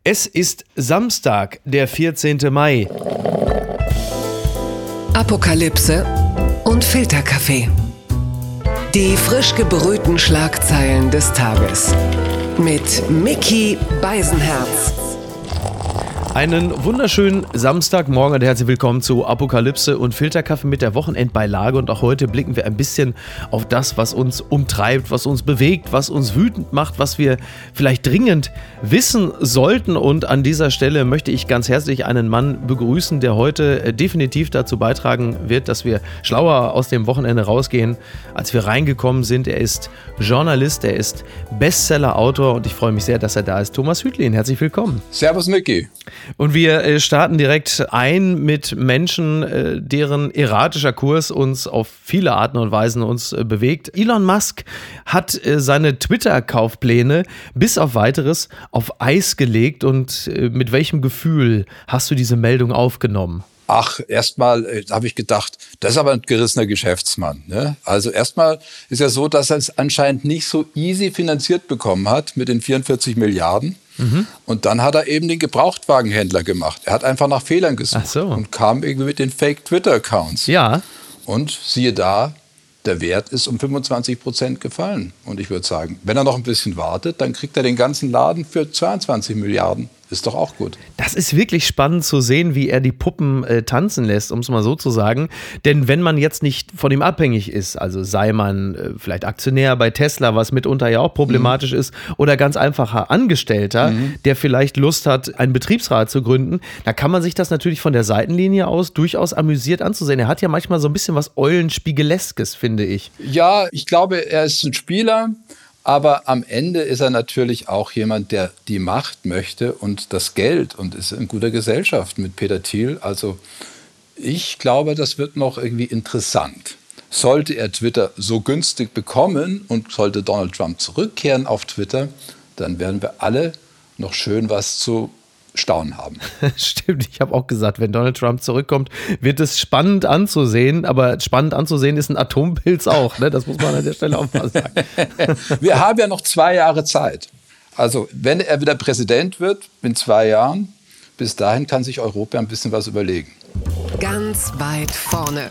Es ist Samstag, der 14. Mai. Apokalypse und Filterkaffee. Die frisch gebrühten Schlagzeilen des Tages. Mit Micky Beisenherz. Einen wunderschönen Samstagmorgen und herzlich willkommen zu Apokalypse und Filterkaffee mit der Wochenendbeilage. Und auch heute blicken wir ein bisschen auf das, was uns umtreibt, was uns bewegt, was uns wütend macht, was wir vielleicht dringend wissen sollten. Und an dieser Stelle möchte ich ganz herzlich einen Mann begrüßen, der heute definitiv dazu beitragen wird, dass wir schlauer aus dem Wochenende rausgehen, als wir reingekommen sind. Er ist Journalist, er ist Bestseller-Autor und ich freue mich sehr, dass er da ist. Thomas Hütlin, herzlich willkommen. Servus, Micky. Und wir starten direkt ein mit Menschen, deren erratischer Kurs uns auf viele Arten und Weisen uns bewegt. Elon Musk hat seine Twitter-Kaufpläne bis auf Weiteres auf Eis gelegt. Und mit welchem Gefühl hast du diese Meldung aufgenommen? Ach, erstmal habe ich gedacht, das ist aber ein gerissener Geschäftsmann. Ne? Also erstmal ist ja so, dass er es anscheinend nicht so easy finanziert bekommen hat mit den 44 Milliarden. Und dann hat er eben den Gebrauchtwagenhändler gemacht. Er hat einfach nach Fehlern gesucht und kam irgendwie mit den Fake-Twitter-Accounts. Ja. Und siehe da, der Wert ist um 25% gefallen. Und ich würde sagen, wenn er noch ein bisschen wartet, dann kriegt er den ganzen Laden für 22 Milliarden. Ist doch auch gut. Das ist wirklich spannend zu sehen, wie er die Puppen tanzen lässt, um es mal so zu sagen. Denn wenn man jetzt nicht von ihm abhängig ist, also sei man vielleicht Aktionär bei Tesla, was mitunter ja auch problematisch ist, oder ganz einfacher Angestellter, der vielleicht Lust hat, einen Betriebsrat zu gründen, da kann man sich das natürlich von der Seitenlinie aus durchaus amüsiert anzusehen. Er hat ja manchmal so ein bisschen was Eulenspiegeleskes, finde ich. Ja, ich glaube, er ist ein Spieler. Aber am Ende ist er natürlich auch jemand, der die Macht möchte und das Geld und ist in guter Gesellschaft mit Peter Thiel. Also ich glaube, das wird noch irgendwie interessant. Sollte er Twitter so günstig bekommen und sollte Donald Trump zurückkehren auf Twitter, dann werden wir alle noch schön was zu staunen haben. Stimmt, ich habe auch gesagt, wenn Donald Trump zurückkommt, wird es spannend anzusehen, aber spannend anzusehen ist ein Atompilz auch, ne? Das muss man an der Stelle auch mal sagen. Wir haben ja noch 2 Jahre Zeit. Also wenn er wieder Präsident wird, in 2 Jahren, bis dahin kann sich Europa ein bisschen was überlegen. Ganz weit vorne.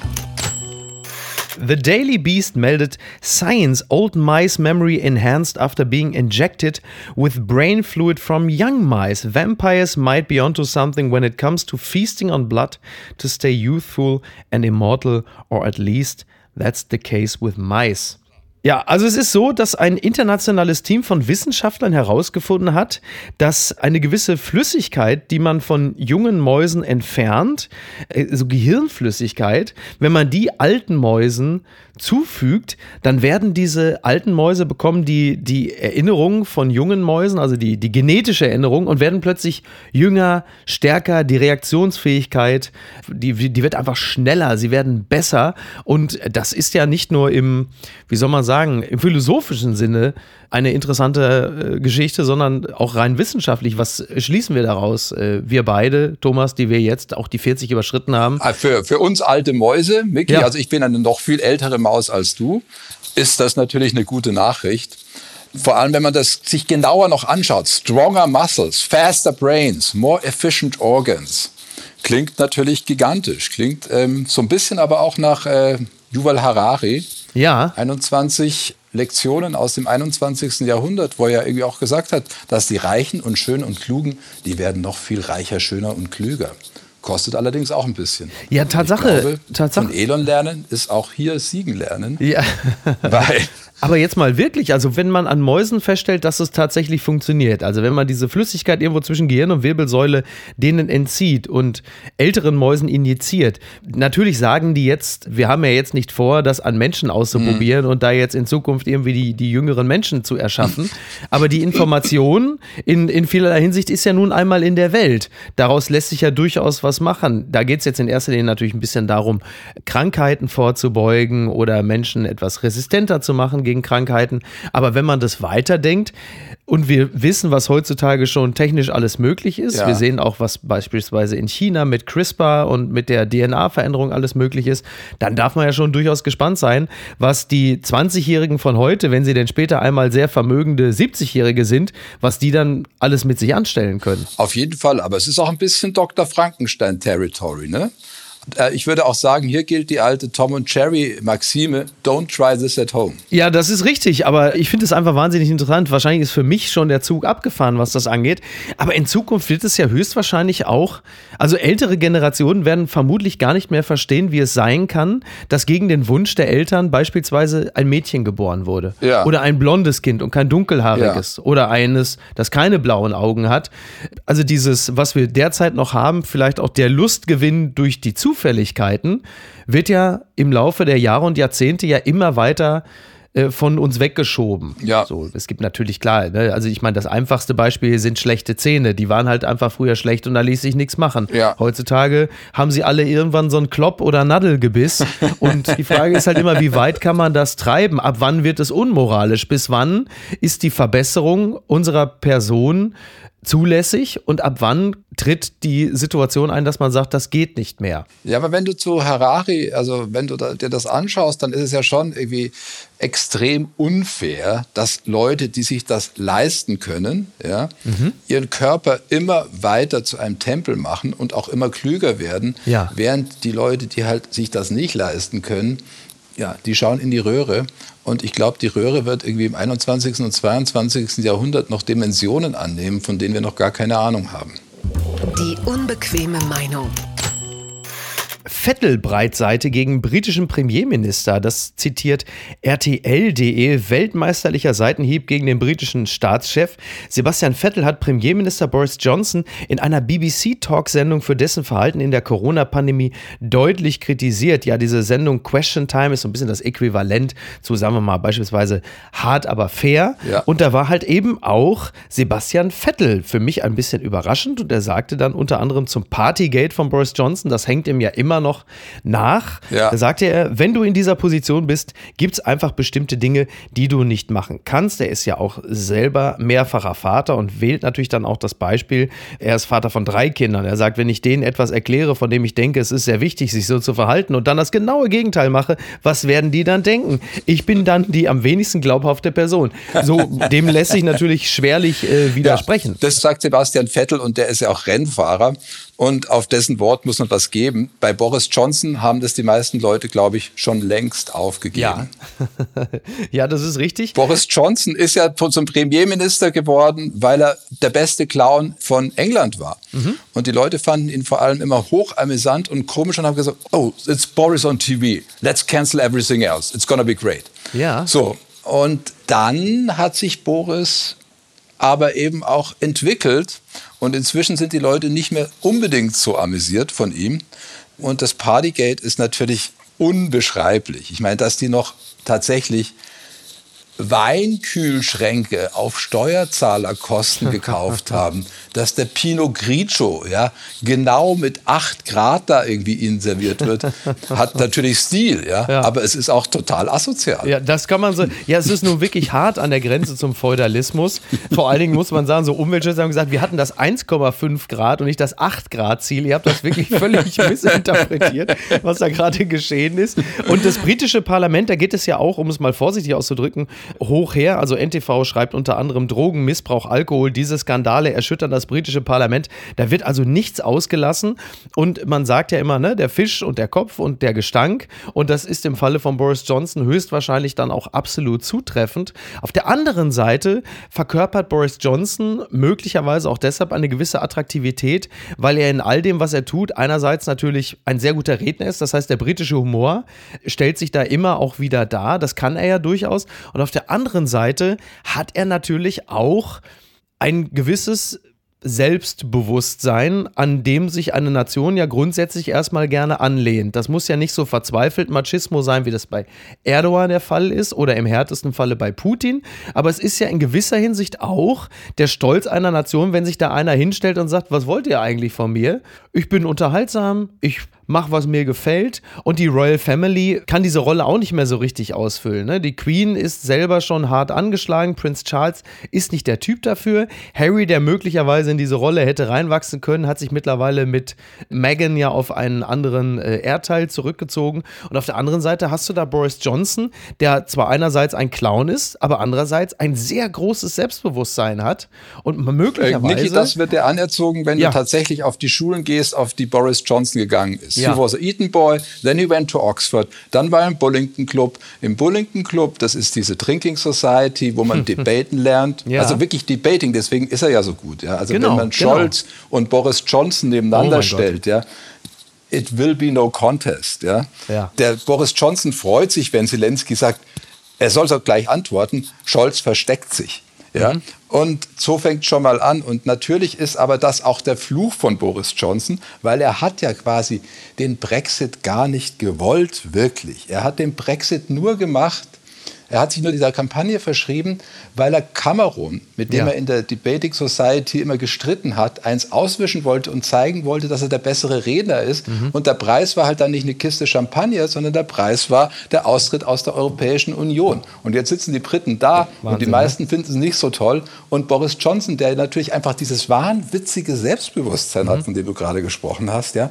The Daily Beast meldet, Science, old mice memory enhanced after being injected with brain fluid from young mice. Vampires might be onto something when it comes to feasting on blood to stay youthful and immortal, or at least that's the case with mice. Ja, also es ist so, dass ein internationales Team von Wissenschaftlern herausgefunden hat, dass eine gewisse Flüssigkeit, die man von jungen Mäusen entfernt, so Gehirnflüssigkeit, wenn man die alten Mäusen zufügt, dann werden diese alten Mäuse bekommen die Erinnerung von jungen Mäusen, also die genetische Erinnerung und werden plötzlich jünger, stärker, die Reaktionsfähigkeit, die wird einfach schneller, sie werden besser und das ist ja nicht nur im philosophischen Sinne eine interessante Geschichte, sondern auch rein wissenschaftlich. Was schließen wir daraus? Wir beide, Thomas, die wir jetzt auch die 40 überschritten haben. Für uns alte Mäuse, Micky, ja. Also ich bin eine noch viel ältere Maus als du, ist das natürlich eine gute Nachricht. Vor allem, wenn man das sich genauer noch anschaut. Stronger muscles, faster brains, more efficient organs. Klingt natürlich gigantisch. Klingt so ein bisschen aber auch nach Yuval Harari. Ja. 21 Lektionen aus dem 21. Jahrhundert, wo er irgendwie auch gesagt hat, dass die Reichen und Schönen und Klugen, die werden noch viel reicher, schöner und klüger. Kostet allerdings auch ein bisschen. Ja, Tatsache. Von Elon lernen ist auch hier Siegen lernen. Ja. Aber jetzt mal wirklich, also wenn man an Mäusen feststellt, dass es tatsächlich funktioniert, also wenn man diese Flüssigkeit irgendwo zwischen Gehirn und Wirbelsäule denen entzieht und älteren Mäusen injiziert, natürlich sagen die jetzt, wir haben ja jetzt nicht vor, das an Menschen auszuprobieren und da jetzt in Zukunft irgendwie die jüngeren Menschen zu erschaffen, aber die Information in vielerlei Hinsicht ist ja nun einmal in der Welt. Daraus lässt sich ja durchaus was machen. Da geht es jetzt in erster Linie natürlich ein bisschen darum, Krankheiten vorzubeugen oder Menschen etwas resistenter zu machen gegen Krankheiten. Aber wenn man das weiterdenkt, Und wir wissen, was heutzutage schon technisch alles möglich ist. Ja. Wir sehen auch, was beispielsweise in China mit CRISPR und mit der DNA-Veränderung alles möglich ist. Dann darf man ja schon durchaus gespannt sein, was die 20-Jährigen von heute, wenn sie denn später einmal sehr vermögende 70-Jährige sind, was die dann alles mit sich anstellen können. Auf jeden Fall, aber es ist auch ein bisschen Dr. Frankenstein-Territory, ne? Ich würde auch sagen, hier gilt die alte Tom und Jerry Maxime, don't try this at home. Ja, das ist richtig, aber ich finde es einfach wahnsinnig interessant. Wahrscheinlich ist für mich schon der Zug abgefahren, was das angeht. Aber in Zukunft wird es ja höchstwahrscheinlich auch, also ältere Generationen werden vermutlich gar nicht mehr verstehen, wie es sein kann, dass gegen den Wunsch der Eltern beispielsweise ein Mädchen geboren wurde. Ja. Oder ein blondes Kind und kein dunkelhaariges. Ja. Oder eines, das keine blauen Augen hat. Also dieses, was wir derzeit noch haben, vielleicht auch der Lustgewinn durch die Zufälligkeiten, wird ja im Laufe der Jahre und Jahrzehnte ja immer weiter von uns weggeschoben. Ja. So, es gibt natürlich, klar, ne, also ich meine, das einfachste Beispiel sind schlechte Zähne. Die waren halt einfach früher schlecht und da ließ sich nichts machen. Ja. Heutzutage haben sie alle irgendwann so einen Klopp- oder Nadelgebiss und die Frage ist halt immer, wie weit kann man das treiben? Ab wann wird es unmoralisch? Bis wann ist die Verbesserung unserer Person zulässig und ab wann tritt die Situation ein, dass man sagt, das geht nicht mehr? Ja, aber wenn du zu Harari, also wenn du dir das anschaust, dann ist es ja schon irgendwie extrem unfair, dass Leute, die sich das leisten können, ja, ihren Körper immer weiter zu einem Tempel machen und auch immer klüger werden, ja. Während die Leute, die halt sich das nicht leisten können, ja, die schauen in die Röhre. Und ich glaube, die Röhre wird irgendwie im 21. und 22. Jahrhundert noch Dimensionen annehmen, von denen wir noch gar keine Ahnung haben. Die unbequeme Meinung. Vettel-Breitseite gegen britischen Premierminister. Das zitiert RTL.de. Weltmeisterlicher Seitenhieb gegen den britischen Staatschef. Sebastian Vettel hat Premierminister Boris Johnson in einer BBC-Talk-Sendung für dessen Verhalten in der Corona-Pandemie deutlich kritisiert. Ja, diese Sendung Question Time ist so ein bisschen das Äquivalent zu, sagen wir mal, beispielsweise Hart, aber fair. Ja. Und da war halt eben auch Sebastian Vettel. Für mich ein bisschen überraschend. Und er sagte dann unter anderem zum Partygate von Boris Johnson, das hängt ihm ja immer noch nach. Ja. Da sagte er, wenn du in dieser Position bist, gibt es einfach bestimmte Dinge, die du nicht machen kannst. Er ist ja auch selber mehrfacher Vater und wählt natürlich dann auch das Beispiel. Er ist Vater von 3 Kindern. Er sagt, wenn ich denen etwas erkläre, von dem ich denke, es ist sehr wichtig, sich so zu verhalten und dann das genaue Gegenteil mache, was werden die dann denken? Ich bin dann die am wenigsten glaubhafte Person. So, dem lässt sich natürlich schwerlich widersprechen. Ja, das sagt Sebastian Vettel und der ist ja auch Rennfahrer. Und auf dessen Wort muss man was geben. Bei Boris Johnson haben das die meisten Leute, glaube ich, schon längst aufgegeben. Ja. Ja, das ist richtig. Boris Johnson ist ja zum Premierminister geworden, weil er der beste Clown von England war. Und die Leute fanden ihn vor allem immer hochamüsant und komisch und haben gesagt, oh, it's Boris on TV. Let's cancel everything else. It's gonna be great. Ja. So, und dann hat sich Boris aber eben auch entwickelt. Und inzwischen sind die Leute nicht mehr unbedingt so amüsiert von ihm. Und das Partygate ist natürlich unbeschreiblich. Ich meine, dass die noch tatsächlich Weinkühlschränke auf Steuerzahlerkosten gekauft haben, dass der Pinot Grigio ja genau mit 8 Grad da irgendwie ihnen serviert wird, hat natürlich Stil, ja, aber es ist auch total asozial. Ja, das kann man so. Ja, es ist nun wirklich hart an der Grenze zum Feudalismus. Vor allen Dingen muss man sagen, so Umweltschützer haben gesagt, wir hatten das 1,5 Grad und nicht das 8 Grad Ziel. Ihr habt das wirklich völlig missinterpretiert, was da gerade geschehen ist. Und das britische Parlament, da geht es ja auch, um es mal vorsichtig auszudrücken, hoch her. Also NTV schreibt unter anderem Drogen, Missbrauch, Alkohol, diese Skandale erschüttern das britische Parlament. Da wird also nichts ausgelassen und man sagt ja immer, ne, der Fisch und der Kopf und der Gestank und das ist im Falle von Boris Johnson höchstwahrscheinlich dann auch absolut zutreffend. Auf der anderen Seite verkörpert Boris Johnson möglicherweise auch deshalb eine gewisse Attraktivität, weil er in all dem, was er tut, einerseits natürlich ein sehr guter Redner ist, das heißt, der britische Humor stellt sich da immer auch wieder dar, das kann er ja durchaus und auf der anderen Seite hat er natürlich auch ein gewisses Selbstbewusstsein, an dem sich eine Nation ja grundsätzlich erstmal gerne anlehnt. Das muss ja nicht so verzweifelt Machismo sein, wie das bei Erdogan der Fall ist oder im härtesten Falle bei Putin, aber es ist ja in gewisser Hinsicht auch der Stolz einer Nation, wenn sich da einer hinstellt und sagt, was wollt ihr eigentlich von mir? Ich bin unterhaltsam, ich mach, was mir gefällt. Und die Royal Family kann diese Rolle auch nicht mehr so richtig ausfüllen. Ne? Die Queen ist selber schon hart angeschlagen. Prinz Charles ist nicht der Typ dafür. Harry, der möglicherweise in diese Rolle hätte reinwachsen können, hat sich mittlerweile mit Meghan ja auf einen anderen Erdteil zurückgezogen. Und auf der anderen Seite hast du da Boris Johnson, der zwar einerseits ein Clown ist, aber andererseits ein sehr großes Selbstbewusstsein hat. Und möglicherweise... Niki, das wird dir anerzogen, wenn du tatsächlich auf die Schulen gehst, auf die Boris Johnson gegangen ist. Ja. He was an Eton boy, then he went to Oxford, dann war er im Bullington Club. Im Bullington Club, das ist diese Drinking Society, wo man debaten lernt. Ja. Also wirklich Debating, deswegen ist er ja so gut. Ja? Also Genau, wenn man Scholz und Boris Johnson nebeneinander stellt, ja, it will be no contest. Ja? Ja. Der Boris Johnson freut sich, wenn Zelensky sagt, er soll so gleich antworten, Scholz versteckt sich. Ja? Und so fängt schon mal an. Und natürlich ist aber das auch der Fluch von Boris Johnson, weil er hat ja quasi den Brexit gar nicht gewollt, wirklich. Er hat den Brexit nur gemacht, er hat sich nur dieser Kampagne verschrieben, weil er Cameron, mit dem er in der Debating Society immer gestritten hat, eins auswischen wollte und zeigen wollte, dass er der bessere Redner ist. Und der Preis war halt dann nicht eine Kiste Champagner, sondern der Preis war der Austritt aus der Europäischen Union. Und jetzt sitzen die Briten da und die meisten finden es nicht so toll. Und Boris Johnson, der natürlich einfach dieses wahnwitzige Selbstbewusstsein hat, von dem du gerade gesprochen hast, ja,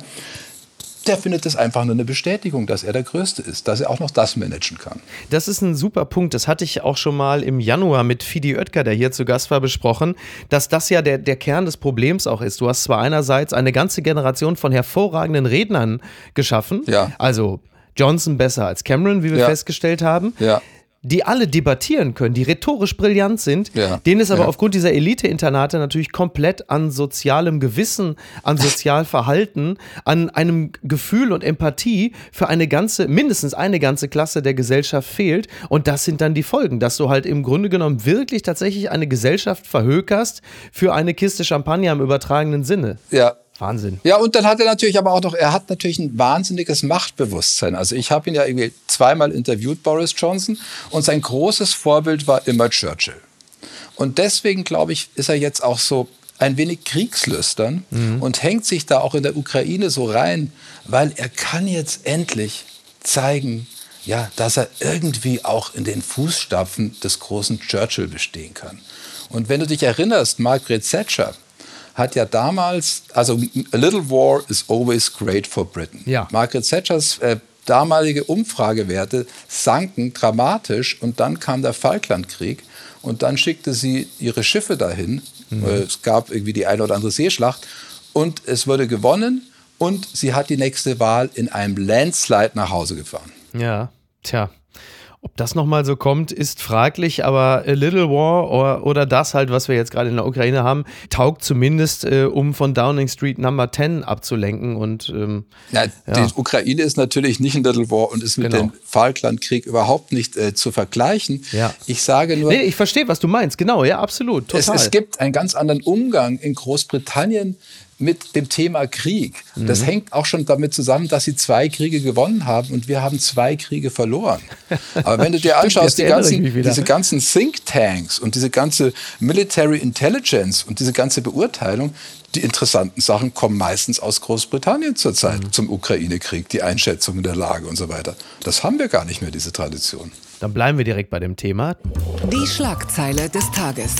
der findet es einfach nur eine Bestätigung, dass er der Größte ist, dass er auch noch das managen kann. Das ist ein super Punkt. Das hatte ich auch schon mal im Januar mit Fidi Oetker, der hier zu Gast war, besprochen, dass das ja der Kern des Problems auch ist. Du hast zwar einerseits eine ganze Generation von hervorragenden Rednern geschaffen, also Johnson besser als Cameron, wie wir festgestellt haben, die alle debattieren können, die rhetorisch brillant sind, denen es aber aufgrund dieser Elite-Internate natürlich komplett an sozialem Gewissen, an Sozialverhalten, an einem Gefühl und Empathie für mindestens eine ganze Klasse der Gesellschaft fehlt. Und das sind dann die Folgen, dass du halt im Grunde genommen wirklich tatsächlich eine Gesellschaft verhökerst für eine Kiste Champagner im übertragenen Sinne. Ja. Wahnsinn. Ja, und dann hat er natürlich aber auch noch, er hat natürlich ein wahnsinniges Machtbewusstsein. Also ich habe ihn ja irgendwie zweimal interviewt, Boris Johnson, und sein großes Vorbild war immer Churchill. Und deswegen, glaube ich, ist er jetzt auch so ein wenig kriegslüstern und hängt sich da auch in der Ukraine so rein, weil er kann jetzt endlich zeigen, ja, dass er irgendwie auch in den Fußstapfen des großen Churchill bestehen kann. Und wenn du dich erinnerst, Margaret Thatcher hat ja damals, also a little war is always great for Britain. Ja. Margaret Thatchers damalige Umfragewerte sanken dramatisch und dann kam der Falklandkrieg und dann schickte sie ihre Schiffe dahin. Es gab irgendwie die eine oder andere Seeschlacht und es wurde gewonnen und sie hat die nächste Wahl in einem Landslide nach Hause gefahren. Ja, tja. Ob das nochmal so kommt, ist fraglich, aber A Little War oder das halt, was wir jetzt gerade in der Ukraine haben, taugt zumindest, um von Downing Street Number 10 abzulenken. Und, die Ukraine ist natürlich nicht ein Little War und ist mit dem Falklandkrieg überhaupt nicht zu vergleichen. Ja. Ich sage nur... Nee, ich verstehe, was du meinst. Genau, ja, absolut, total. Es gibt einen ganz anderen Umgang in Großbritannien mit dem Thema Krieg. Das hängt auch schon damit zusammen, dass sie 2 Kriege gewonnen haben und wir haben 2 Kriege verloren. Aber wenn du dir anschaust, diese ganzen Thinktanks und diese ganze Military Intelligence und diese ganze Beurteilung, die interessanten Sachen kommen meistens aus Großbritannien zurzeit zum Ukraine-Krieg, die Einschätzungen der Lage und so weiter. Das haben wir gar nicht mehr, diese Tradition. Dann bleiben wir direkt bei dem Thema. Die Schlagzeile des Tages.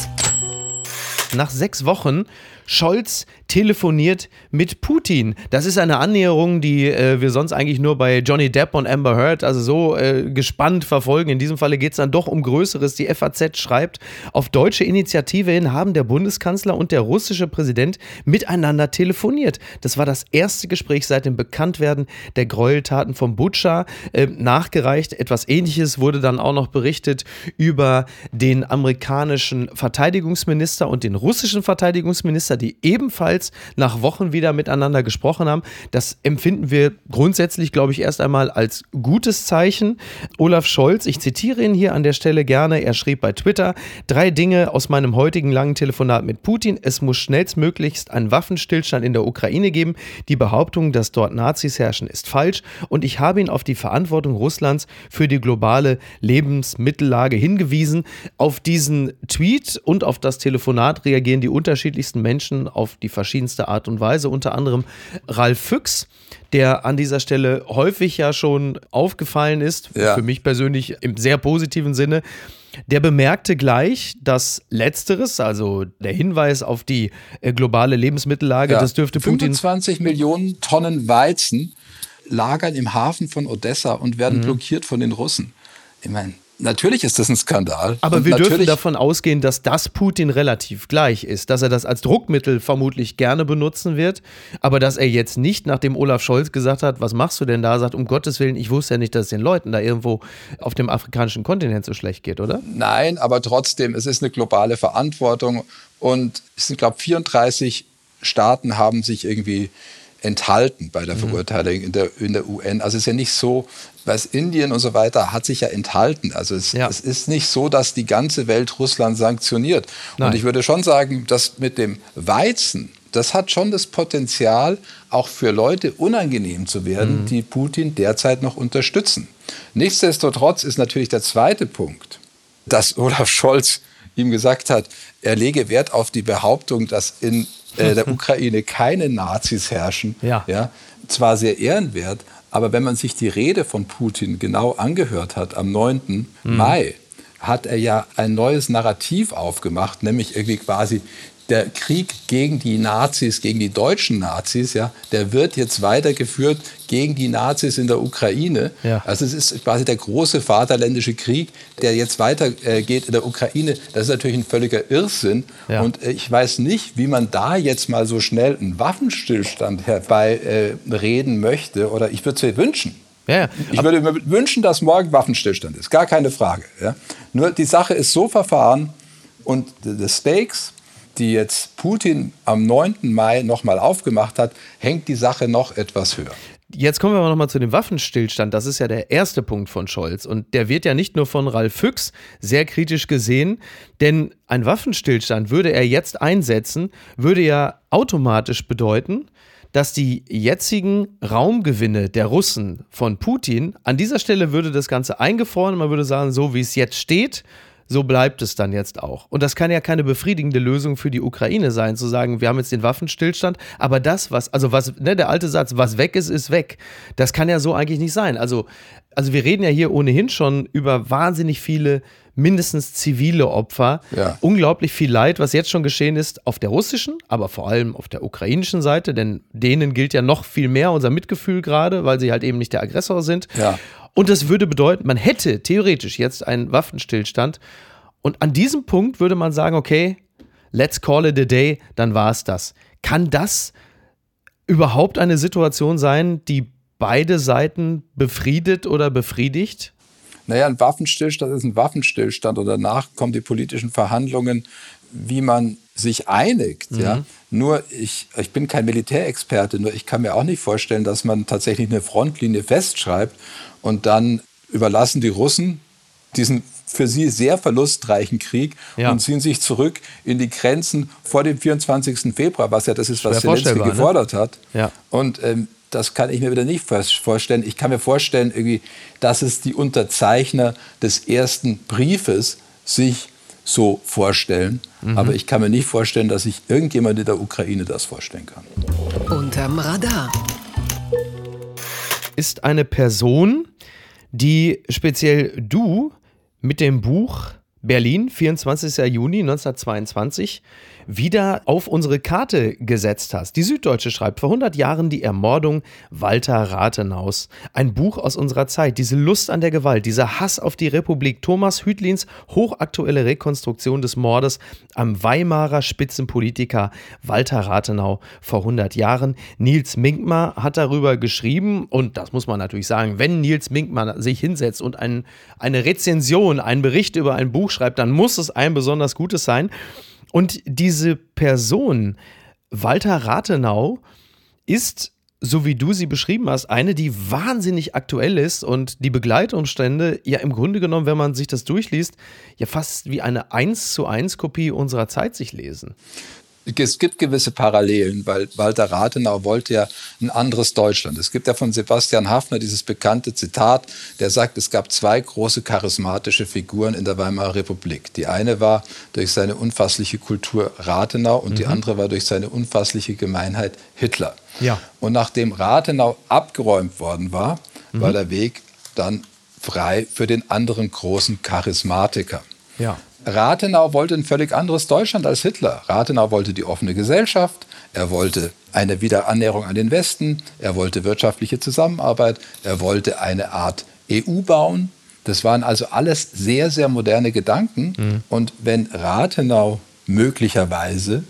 Nach 6 Wochen Scholz telefoniert mit Putin. Das ist eine Annäherung, die wir sonst eigentlich nur bei Johnny Depp und Amber Heard also so gespannt verfolgen. In diesem Falle geht es dann doch um Größeres. Die FAZ schreibt, auf deutsche Initiative hin haben der Bundeskanzler und der russische Präsident miteinander telefoniert. Das war das erste Gespräch seit dem Bekanntwerden der Gräueltaten von Butscha. Nachgereicht, etwas Ähnliches wurde dann auch noch berichtet über den amerikanischen Verteidigungsminister und den russischen Verteidigungsminister, die ebenfalls nach Wochen wieder miteinander gesprochen haben. Das empfinden wir grundsätzlich, glaube ich, erst einmal als gutes Zeichen. Olaf Scholz, ich zitiere ihn hier an der Stelle gerne, er schrieb bei Twitter: 3 Dinge aus meinem heutigen langen Telefonat mit Putin. Es muss schnellstmöglichst einen Waffenstillstand in der Ukraine geben. Die Behauptung, dass dort Nazis herrschen, ist falsch. Und ich habe ihn auf die Verantwortung Russlands für die globale Lebensmittellage hingewiesen. Auf diesen Tweet und auf das Telefonat reagieren die unterschiedlichsten Menschen Menschen auf die verschiedenste Art und Weise, unter anderem Ralf Füchs, der an dieser Stelle häufig ja schon aufgefallen ist, für mich persönlich im sehr positiven Sinne. Der bemerkte gleich, dass Letzteres, also der Hinweis auf die globale Lebensmittellage, das dürfte Putin... 25 Millionen Tonnen Weizen lagern im Hafen von Odessa und werden blockiert von den Russen. Ich meine, natürlich ist das ein Skandal. Aber wir dürfen davon ausgehen, dass das Putin relativ gleich ist, dass er das als Druckmittel vermutlich gerne benutzen wird, aber dass er jetzt nicht, nachdem Olaf Scholz gesagt hat, was machst du denn da, sagt, um Gottes Willen, ich wusste ja nicht, dass es den Leuten da irgendwo auf dem afrikanischen Kontinent so schlecht geht, oder? Nein, aber trotzdem, es ist eine globale Verantwortung und es sind, glaube ich, 34 Staaten haben sich irgendwie enthalten bei der Verurteilung in der UN. Also es ist ja nicht so, was Indien und so weiter hat sich ja enthalten. Also es ist nicht so, dass die ganze Welt Russland sanktioniert. Nein. Und ich würde schon sagen, dass mit dem Weizen, das hat schon das Potenzial, auch für Leute unangenehm zu werden, die Putin derzeit noch unterstützen. Nichtsdestotrotz ist natürlich der zweite Punkt, dass Olaf Scholz ihm gesagt hat, er lege Wert auf die Behauptung, dass in der Ukraine keine Nazis herrschen. Ja, zwar sehr ehrenwert, aber wenn man sich die Rede von Putin genau angehört hat am 9. Mai, hat er ja ein neues Narrativ aufgemacht, nämlich irgendwie quasi der Krieg gegen die Nazis, gegen die deutschen Nazis, der wird jetzt weitergeführt gegen die Nazis in der Ukraine. Ja. Also es ist quasi der große vaterländische Krieg, der jetzt weitergeht in der Ukraine. Das ist natürlich ein völliger Irrsinn. Ja. Und ich weiß nicht, wie man da jetzt mal so schnell einen Waffenstillstand herbeireden möchte. Oder ich würde es mir wünschen. Ja. Ich würde mir wünschen, dass morgen Waffenstillstand ist. Gar keine Frage. Ja. Nur die Sache ist so verfahren und die Stakes, die jetzt Putin am 9. Mai nochmal aufgemacht hat, hängt die Sache noch etwas höher. Jetzt kommen wir aber nochmal zu dem Waffenstillstand. Das ist ja der erste Punkt von Scholz. Und der wird ja nicht nur von Ralf Füchs sehr kritisch gesehen, denn ein Waffenstillstand, würde er jetzt einsetzen, würde ja automatisch bedeuten, dass die jetzigen Raumgewinne der Russen von Putin, an dieser Stelle würde das Ganze eingefroren, man würde sagen, so wie es jetzt steht, so bleibt es dann jetzt auch. Und das kann ja keine befriedigende Lösung für die Ukraine sein, zu sagen, wir haben jetzt den Waffenstillstand, aber das, der alte Satz, was weg ist, ist weg. Das kann ja so eigentlich nicht sein. Also wir reden ja hier ohnehin schon über wahnsinnig viele, mindestens zivile Opfer. Ja. Unglaublich viel Leid, was jetzt schon geschehen ist auf der russischen, aber vor allem auf der ukrainischen Seite, denn denen gilt ja noch viel mehr unser Mitgefühl gerade, weil sie halt eben nicht der Aggressor sind. Ja. Und das würde bedeuten, man hätte theoretisch jetzt einen Waffenstillstand und an diesem Punkt würde man sagen, okay, let's call it a day, dann war es das. Kann das überhaupt eine Situation sein, die beide Seiten befriedet oder befriedigt? Naja, ein Waffenstillstand ist ein Waffenstillstand und danach kommen die politischen Verhandlungen, wie man sich einigt. Ja? Nur, ich bin kein Militärexperte, nur ich kann mir auch nicht vorstellen, dass man tatsächlich eine Frontlinie festschreibt und dann überlassen die Russen diesen für sie sehr verlustreichen Krieg und ziehen sich zurück in die Grenzen vor dem 24. Februar, was ja das ist, was Zelensky gefordert hat. Ja. Und das kann ich mir wieder nicht vorstellen. Ich kann mir vorstellen, irgendwie, dass es die Unterzeichner des ersten Briefes sich so vorstellen. Aber ich kann mir nicht vorstellen, dass sich irgendjemand in der Ukraine das vorstellen kann. Unterm Radar. Ist eine Person, die speziell du mit dem Buch Berlin, 24. Juni 1922, wieder auf unsere Karte gesetzt hast. Die Süddeutsche schreibt, vor 100 Jahren die Ermordung Walter Rathenaus. Ein Buch aus unserer Zeit, diese Lust an der Gewalt, dieser Hass auf die Republik, Thomas Hütlins hochaktuelle Rekonstruktion des Mordes am Weimarer Spitzenpolitiker Walter Rathenau vor 100 Jahren. Nils Minkmar hat darüber geschrieben und das muss man natürlich sagen, wenn Nils Minkmar sich hinsetzt und eine Rezension, einen Bericht über ein Buch schreibt, dann muss es ein besonders gutes sein. Und diese Person, Walter Rathenau, ist, so wie du sie beschrieben hast, eine, die wahnsinnig aktuell ist und die Begleitumstände ja im Grunde genommen, wenn man sich das durchliest, ja fast wie eine 1:1 Kopie unserer Zeit sich lesen. Es gibt gewisse Parallelen, weil Walter Rathenau wollte ja ein anderes Deutschland. Es gibt ja von Sebastian Haffner dieses bekannte Zitat, der sagt, es gab zwei große charismatische Figuren in der Weimarer Republik. Die eine war durch seine unfassliche Kultur Rathenau und die andere war durch seine unfassliche Gemeinheit Hitler. Ja. Und nachdem Rathenau abgeräumt worden war, war der Weg dann frei für den anderen großen Charismatiker. Ja. Rathenau wollte ein völlig anderes Deutschland als Hitler. Rathenau wollte die offene Gesellschaft, er wollte eine Wiederannäherung an den Westen, er wollte wirtschaftliche Zusammenarbeit, er wollte eine Art EU bauen. Das waren also alles sehr, sehr moderne Gedanken. Und wenn Rathenau möglicherweise,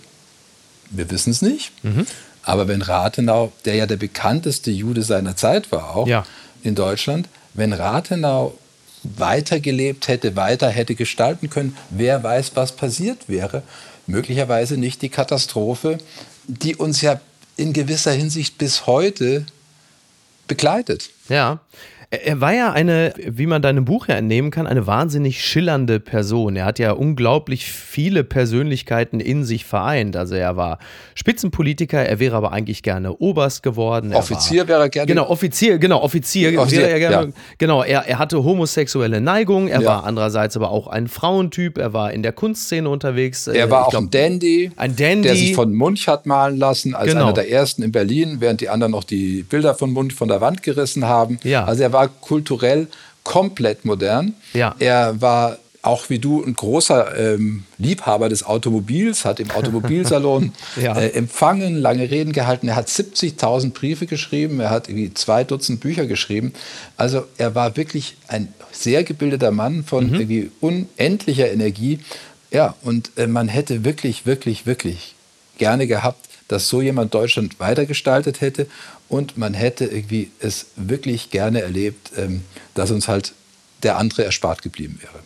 wir wissen es nicht, aber wenn Rathenau, der ja der bekannteste Jude seiner Zeit war auch in Deutschland, wenn Rathenau weitergelebt hätte, weiter hätte gestalten können, wer weiß, was passiert wäre. Möglicherweise nicht die Katastrophe, die uns ja in gewisser Hinsicht bis heute begleitet. Ja. Er war ja eine, wie man deinem Buch ja entnehmen kann, eine wahnsinnig schillernde Person. Er hat ja unglaublich viele Persönlichkeiten in sich vereint. Also er war Spitzenpolitiker, er wäre aber eigentlich gerne Oberst geworden. Offizier wäre er gerne. Genau, Offizier wäre er gerne. Ja. Genau, er hatte homosexuelle Neigung, er war andererseits aber auch ein Frauentyp, er war in der Kunstszene unterwegs. Er war auch ein Dandy, der sich von Munch hat malen lassen, als einer der ersten in Berlin, während die anderen noch die Bilder von Munch von der Wand gerissen haben. Ja. Also er war kulturell komplett modern. Ja. Er war auch wie du ein großer Liebhaber des Automobils, hat im Automobilsalon empfangen, lange Reden gehalten. Er hat 70.000 Briefe geschrieben, er hat irgendwie 2 Dutzend Bücher geschrieben. Also er war wirklich ein sehr gebildeter Mann von irgendwie unendlicher Energie. Ja, und man hätte wirklich, wirklich, wirklich gerne gehabt, dass so jemand Deutschland weitergestaltet hätte. Und man hätte irgendwie es wirklich gerne erlebt, dass uns halt der andere erspart geblieben wäre.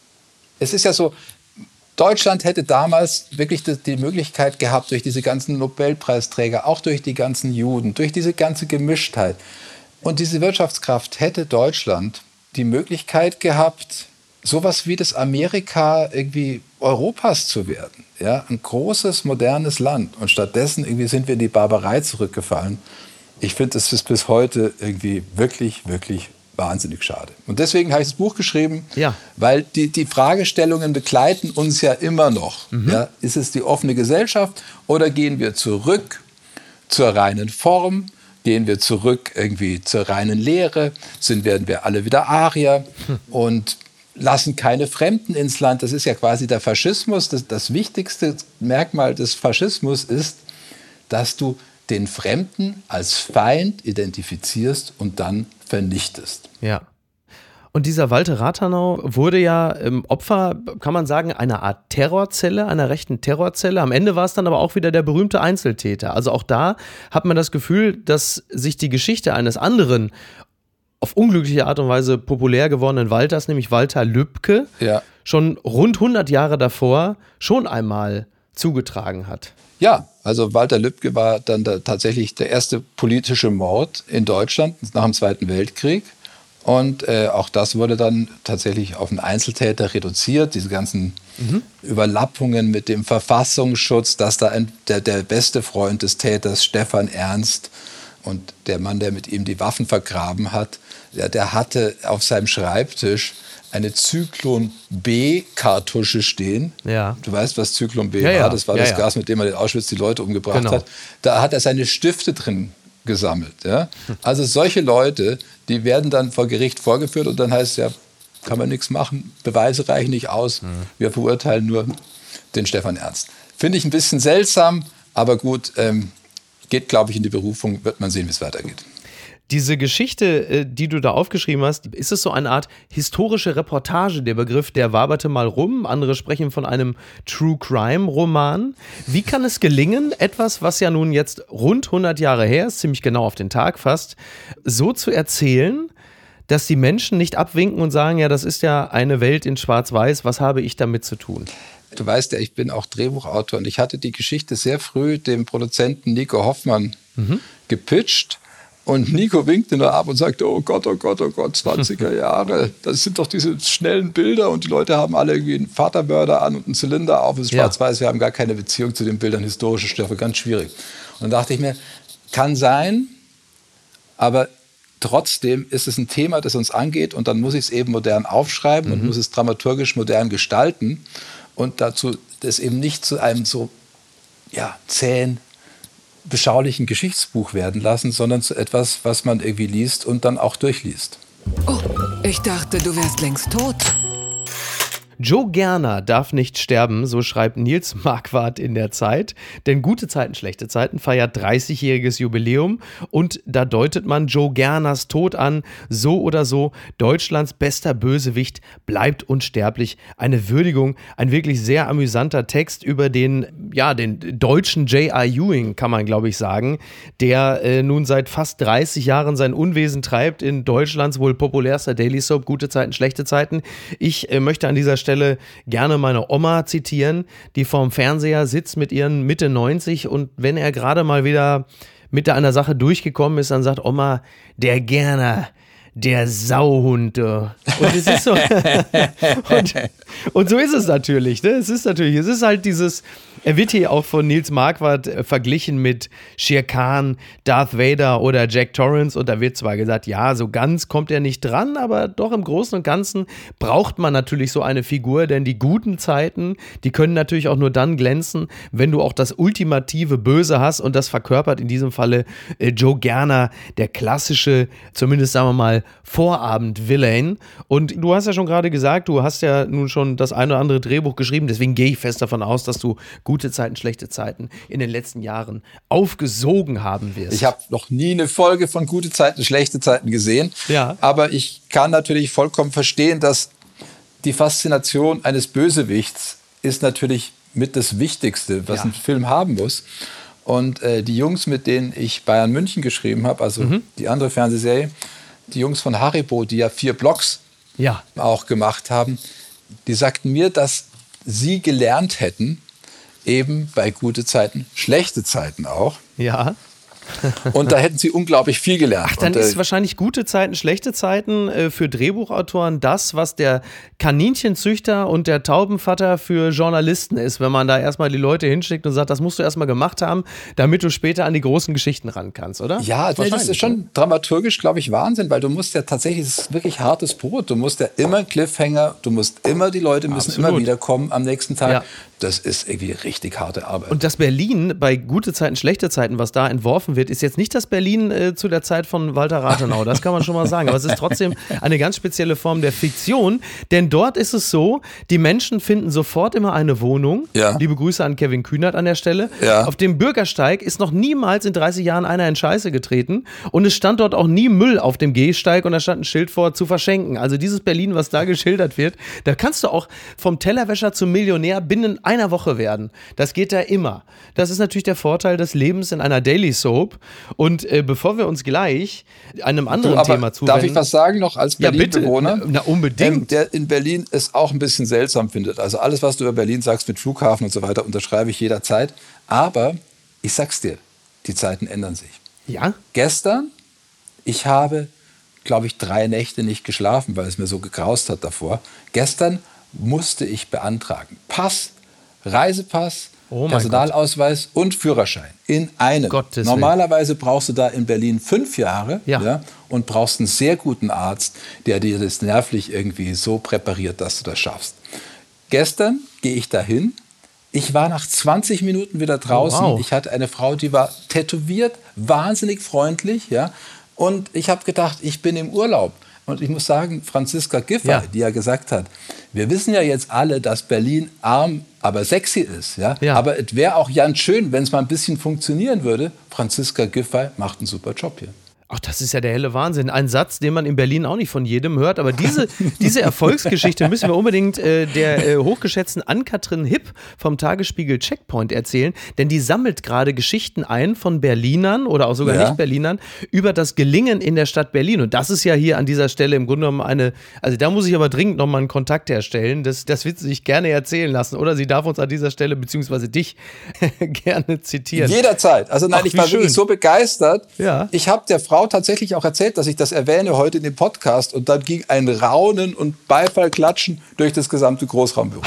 Es ist ja so, Deutschland hätte damals wirklich die Möglichkeit gehabt, durch diese ganzen Nobelpreisträger, auch durch die ganzen Juden, durch diese ganze Gemischtheit und diese Wirtschaftskraft hätte Deutschland die Möglichkeit gehabt, sowas wie das Amerika irgendwie Europas zu werden. Ja? Ein großes, modernes Land. Und stattdessen irgendwie sind wir in die Barbarei zurückgefallen. Ich finde, es ist bis heute irgendwie wirklich, wirklich wahnsinnig schade. Und deswegen habe ich das Buch geschrieben, weil die Fragestellungen begleiten uns ja immer noch. Ja? Ist es die offene Gesellschaft oder gehen wir zurück zur reinen Form? Gehen wir zurück irgendwie zur reinen Lehre? Werden wir alle wieder Arier? Und lassen keine Fremden ins Land. Das ist ja quasi der Faschismus. Das wichtigste Merkmal des Faschismus ist, dass du den Fremden als Feind identifizierst und dann vernichtest. Ja. Und dieser Walter Rathenau wurde ja Opfer, kann man sagen, einer Art Terrorzelle, einer rechten Terrorzelle. Am Ende war es dann aber auch wieder der berühmte Einzeltäter. Also auch da hat man das Gefühl, dass sich die Geschichte eines anderen auf unglückliche Art und Weise populär gewordenen Walters, nämlich Walter Lübcke, schon rund 100 Jahre davor schon einmal zugetragen hat. Ja, also Walter Lübcke war dann tatsächlich der erste politische Mord in Deutschland nach dem Zweiten Weltkrieg. Und auch das wurde dann tatsächlich auf einen Einzeltäter reduziert. Diese ganzen Überlappungen mit dem Verfassungsschutz, dass da der beste Freund des Täters, Stefan Ernst, und der Mann, der mit ihm die Waffen vergraben hat, der hatte auf seinem Schreibtisch eine Zyklon-B-Kartusche stehen. Ja. Du weißt, was Zyklon-B war? Das war das Gas, mit dem man in Auschwitz die Leute umgebracht hat. Da hat er seine Stifte drin gesammelt. Ja? Also solche Leute, die werden dann vor Gericht vorgeführt und dann heißt es ja, kann man nichts machen, Beweise reichen nicht aus, wir verurteilen nur den Stefan Ernst. Finde ich ein bisschen seltsam, aber gut, geht, glaube ich, in die Berufung, wird man sehen, wie es weitergeht. Diese Geschichte, die du da aufgeschrieben hast, ist es so eine Art historische Reportage? Der Begriff, der waberte mal rum. Andere sprechen von einem True-Crime-Roman. Wie kann es gelingen, etwas, was ja nun jetzt rund 100 Jahre her ist, ziemlich genau auf den Tag fast, so zu erzählen, dass die Menschen nicht abwinken und sagen, ja, das ist ja eine Welt in Schwarz-Weiß, was habe ich damit zu tun? Du weißt ja, ich bin auch Drehbuchautor und ich hatte die Geschichte sehr früh dem Produzenten Nico Hoffmann gepitcht. Und Nico winkte nur ab und sagte, oh Gott, 20er Jahre, das sind doch diese schnellen Bilder und die Leute haben alle irgendwie einen Vatermörder an und einen Zylinder auf, es ist schwarz-weiß, wir haben gar keine Beziehung zu den Bildern, historische Stoffe, ganz schwierig. Und dann dachte ich mir, kann sein, aber trotzdem ist es ein Thema, das uns angeht und dann muss ich es eben modern aufschreiben und muss es dramaturgisch modern gestalten und dazu das eben nicht zu einem so zähen, beschaulichen Geschichtsbuch werden lassen, sondern zu etwas, was man irgendwie liest und dann auch durchliest. Oh, ich dachte, du wärst längst tot. Joe Gerner darf nicht sterben, so schreibt Nils Marquardt in der Zeit, denn Gute Zeiten, schlechte Zeiten feiert 30-jähriges Jubiläum und da deutet man Joe Gerners Tod an, so oder so, Deutschlands bester Bösewicht bleibt unsterblich. Eine Würdigung, ein wirklich sehr amüsanter Text über den deutschen J.R. Ewing, kann man glaube ich sagen, der nun seit fast 30 Jahren sein Unwesen treibt in Deutschlands wohl populärster Daily Soap, Gute Zeiten, schlechte Zeiten. Ich möchte an dieser Stelle gerne meine Oma zitieren, die vorm Fernseher sitzt mit ihren Mitte 90 und wenn er gerade mal wieder mit einer Sache durchgekommen ist, dann sagt Oma, der Gerner, der Sauhund. Und es ist so. und so ist es natürlich. Ne? Es ist halt dieses. Er wird hier auch von Nils Marquardt verglichen mit Shere Khan, Darth Vader oder Jack Torrance. Und da wird zwar gesagt, ja, so ganz kommt er nicht dran, aber doch im Großen und Ganzen braucht man natürlich so eine Figur, denn die guten Zeiten, die können natürlich auch nur dann glänzen, wenn du auch das ultimative Böse hast und das verkörpert in diesem Falle Joe Gerner, der klassische, zumindest sagen wir mal, Vorabend-Villain. Und du hast ja schon gerade gesagt, du hast ja nun schon das ein oder andere Drehbuch geschrieben, deswegen gehe ich fest davon aus, dass du Gute Zeiten, schlechte Zeiten in den letzten Jahren aufgesogen haben wirst. Ich habe noch nie eine Folge von Gute Zeiten, schlechte Zeiten gesehen, aber ich kann natürlich vollkommen verstehen, dass die Faszination eines Bösewichts ist natürlich mit das Wichtigste, was ein Film haben muss. Und die Jungs, mit denen ich Bayern München geschrieben habe, also die andere Fernsehserie, die Jungs von Haribo, die ja 4 Blocks auch gemacht haben, die sagten mir, dass sie gelernt hätten, eben bei Gute Zeiten, schlechte Zeiten auch. Ja. Und da hätten sie unglaublich viel gelernt. Ach, dann ist wahrscheinlich Gute Zeiten, schlechte Zeiten für Drehbuchautoren das, was der Kaninchenzüchter und der Taubenvater für Journalisten ist, wenn man da erstmal die Leute hinschickt und sagt, das musst du erstmal gemacht haben, damit du später an die großen Geschichten ran kannst, oder? Ja, das ist schon dramaturgisch, glaube ich, Wahnsinn, weil du musst ja tatsächlich, es ist wirklich hartes Brot, du musst ja immer Cliffhanger, du musst immer, die Leute müssen immer wiederkommen am nächsten Tag. Ja. Das ist irgendwie richtig harte Arbeit. Und das Berlin bei Gute Zeiten, schlechte Zeiten, was da entworfen wird, ist jetzt nicht das Berlin zu der Zeit von Walter Rathenau. Das kann man schon mal sagen. Aber es ist trotzdem eine ganz spezielle Form der Fiktion. Denn dort ist es so, die Menschen finden sofort immer eine Wohnung. Ja. Liebe Grüße an Kevin Kühnert an der Stelle. Ja. Auf dem Bürgersteig ist noch niemals in 30 Jahren einer in Scheiße getreten. Und es stand dort auch nie Müll auf dem Gehsteig und da stand ein Schild vor, zu verschenken. Also dieses Berlin, was da geschildert wird, da kannst du auch vom Tellerwäscher zum Millionär binnen einer Woche werden. Das geht da immer. Das ist natürlich der Vorteil des Lebens in einer Daily Soap. Und bevor wir uns gleich einem anderen Thema zuwenden... Darf ich was sagen noch als Berlin-Bewohner? Na, unbedingt. Der in Berlin es auch ein bisschen seltsam findet. Also alles, was du über Berlin sagst mit Flughafen und so weiter, unterschreibe ich jederzeit. Aber ich sag's dir, die Zeiten ändern sich. Ja? Gestern, ich habe, glaube ich, 3 Nächte nicht geschlafen, weil es mir so gegraust hat davor. Gestern musste ich beantragen. Pass, Reisepass, Personalausweis und Führerschein in einem. Normalerweise brauchst du da in Berlin 5 Jahre und brauchst einen sehr guten Arzt, der dir das nervlich irgendwie so präpariert, dass du das schaffst. Gestern gehe ich dahin. Ich war nach 20 Minuten wieder draußen. Oh, wow. Ich hatte eine Frau, die war tätowiert, wahnsinnig freundlich. Ja? Und ich habe gedacht, ich bin im Urlaub. Und ich muss sagen, Franziska Giffey, die ja gesagt hat, wir wissen ja jetzt alle, dass Berlin arm, aber sexy ist. Ja? Aber es wäre auch ganz schön, wenn es mal ein bisschen funktionieren würde. Franziska Giffey macht einen super Job hier. Ach, das ist ja der helle Wahnsinn. Ein Satz, den man in Berlin auch nicht von jedem hört. Aber diese Erfolgsgeschichte müssen wir unbedingt der hochgeschätzten Ann-Kathrin Hipp vom Tagesspiegel Checkpoint erzählen. Denn die sammelt gerade Geschichten ein von Berlinern oder auch sogar Nicht-Berlinern über das Gelingen in der Stadt Berlin. Und das ist ja hier an dieser Stelle im Grunde genommen also da muss ich aber dringend nochmal einen Kontakt herstellen. Das wird sie sich gerne erzählen lassen. Oder sie darf uns an dieser Stelle, beziehungsweise dich, gerne zitieren. Jederzeit. Also nein, ich war wirklich so begeistert. Ja. Ich habe der Frau Frau tatsächlich auch erzählt, dass ich das erwähne heute in dem Podcast. Und dann ging ein Raunen und Beifallklatschen durch das gesamte Großraumbüro.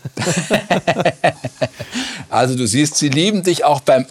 Also du siehst, sie lieben dich auch beim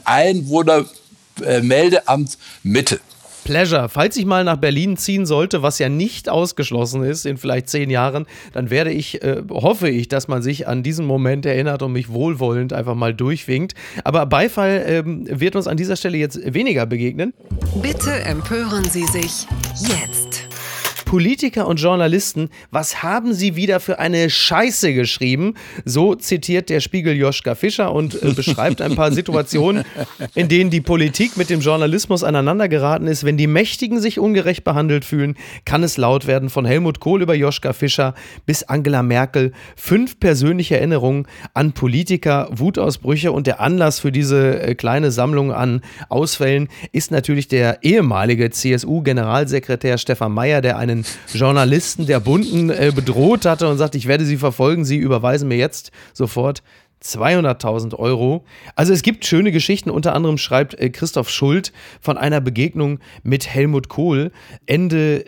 Einwohnermeldeamt Mitte. Pleasure. Falls ich mal nach Berlin ziehen sollte, was ja nicht ausgeschlossen ist in vielleicht 10 Jahren, dann hoffe ich, dass man sich an diesen Moment erinnert und mich wohlwollend einfach mal durchwinkt. Aber Beifall wird uns an dieser Stelle jetzt weniger begegnen. Bitte empören Sie sich jetzt. Politiker und Journalisten, was haben sie wieder für eine Scheiße geschrieben? So zitiert der Spiegel Joschka Fischer und beschreibt ein paar Situationen, in denen die Politik mit dem Journalismus aneinandergeraten ist. Wenn die Mächtigen sich ungerecht behandelt fühlen, kann es laut werden, von Helmut Kohl über Joschka Fischer bis Angela Merkel. 5 persönliche Erinnerungen an Politiker, Wutausbrüche, und der Anlass für diese kleine Sammlung an Ausfällen ist natürlich der ehemalige CSU-Generalsekretär Stefan Mayer, der einen Journalisten der Bunden bedroht hatte und sagt, ich werde Sie verfolgen, Sie überweisen mir jetzt sofort 200.000 Euro. Also es gibt schöne Geschichten, unter anderem schreibt Christoph Schult von einer Begegnung mit Helmut Kohl Ende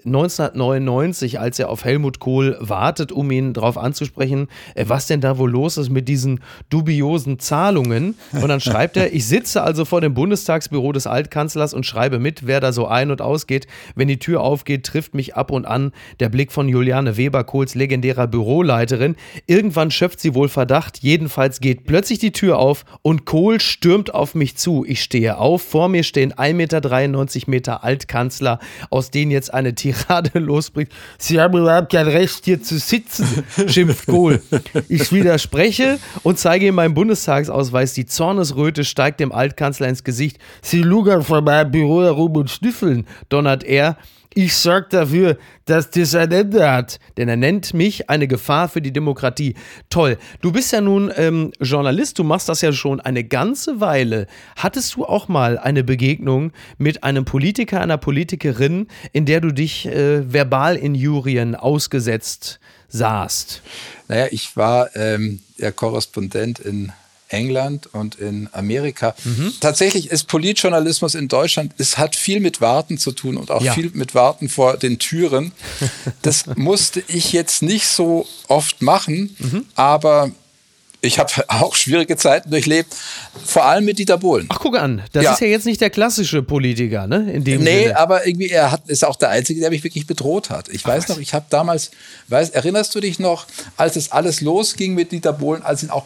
1999, als er auf Helmut Kohl wartet, um ihn darauf anzusprechen, was denn da wohl los ist mit diesen dubiosen Zahlungen. Und dann schreibt er, ich sitze also vor dem Bundestagsbüro des Altkanzlers und schreibe mit, wer da so ein- und ausgeht. Wenn die Tür aufgeht, trifft mich ab und an der Blick von Juliane Weber, Kohls legendärer Büroleiterin. Irgendwann schöpft sie wohl Verdacht, jedenfalls geht plötzlich die Tür auf und Kohl stürmt auf mich zu. Ich stehe auf, vor mir stehen 1,93 Meter Altkanzler, aus denen jetzt eine Tirade losbricht. Sie haben überhaupt kein Recht, hier zu sitzen, schimpft Kohl. Ich widerspreche und zeige ihm meinen Bundestagsausweis. Die Zornesröte steigt dem Altkanzler ins Gesicht. Sie lugern vor meinem Büro herum und schnüffeln, donnert er. Ich sorge dafür, dass das ein Ende hat, denn er nennt mich eine Gefahr für die Demokratie. Toll, du bist ja nun Journalist, du machst das ja schon eine ganze Weile. Hattest du auch mal eine Begegnung mit einem Politiker, einer Politikerin, in der du dich Verbalinjurien ausgesetzt sahst? Naja, ich war ja Korrespondent in England und in Amerika. Tatsächlich ist Politjournalismus in Deutschland, es hat viel mit Warten zu tun und auch viel mit Warten vor den Türen. Das musste ich jetzt nicht so oft machen, aber ich habe auch schwierige Zeiten durchlebt, vor allem mit Dieter Bohlen. Ach, guck an, das ist ja jetzt nicht der klassische Politiker, ne? In dem Nee, Sinne. aber irgendwie, ist auch der Einzige, der mich wirklich bedroht hat. Ich weiß noch, ich habe damals, erinnerst du dich noch, als es alles losging mit Dieter Bohlen, als ihn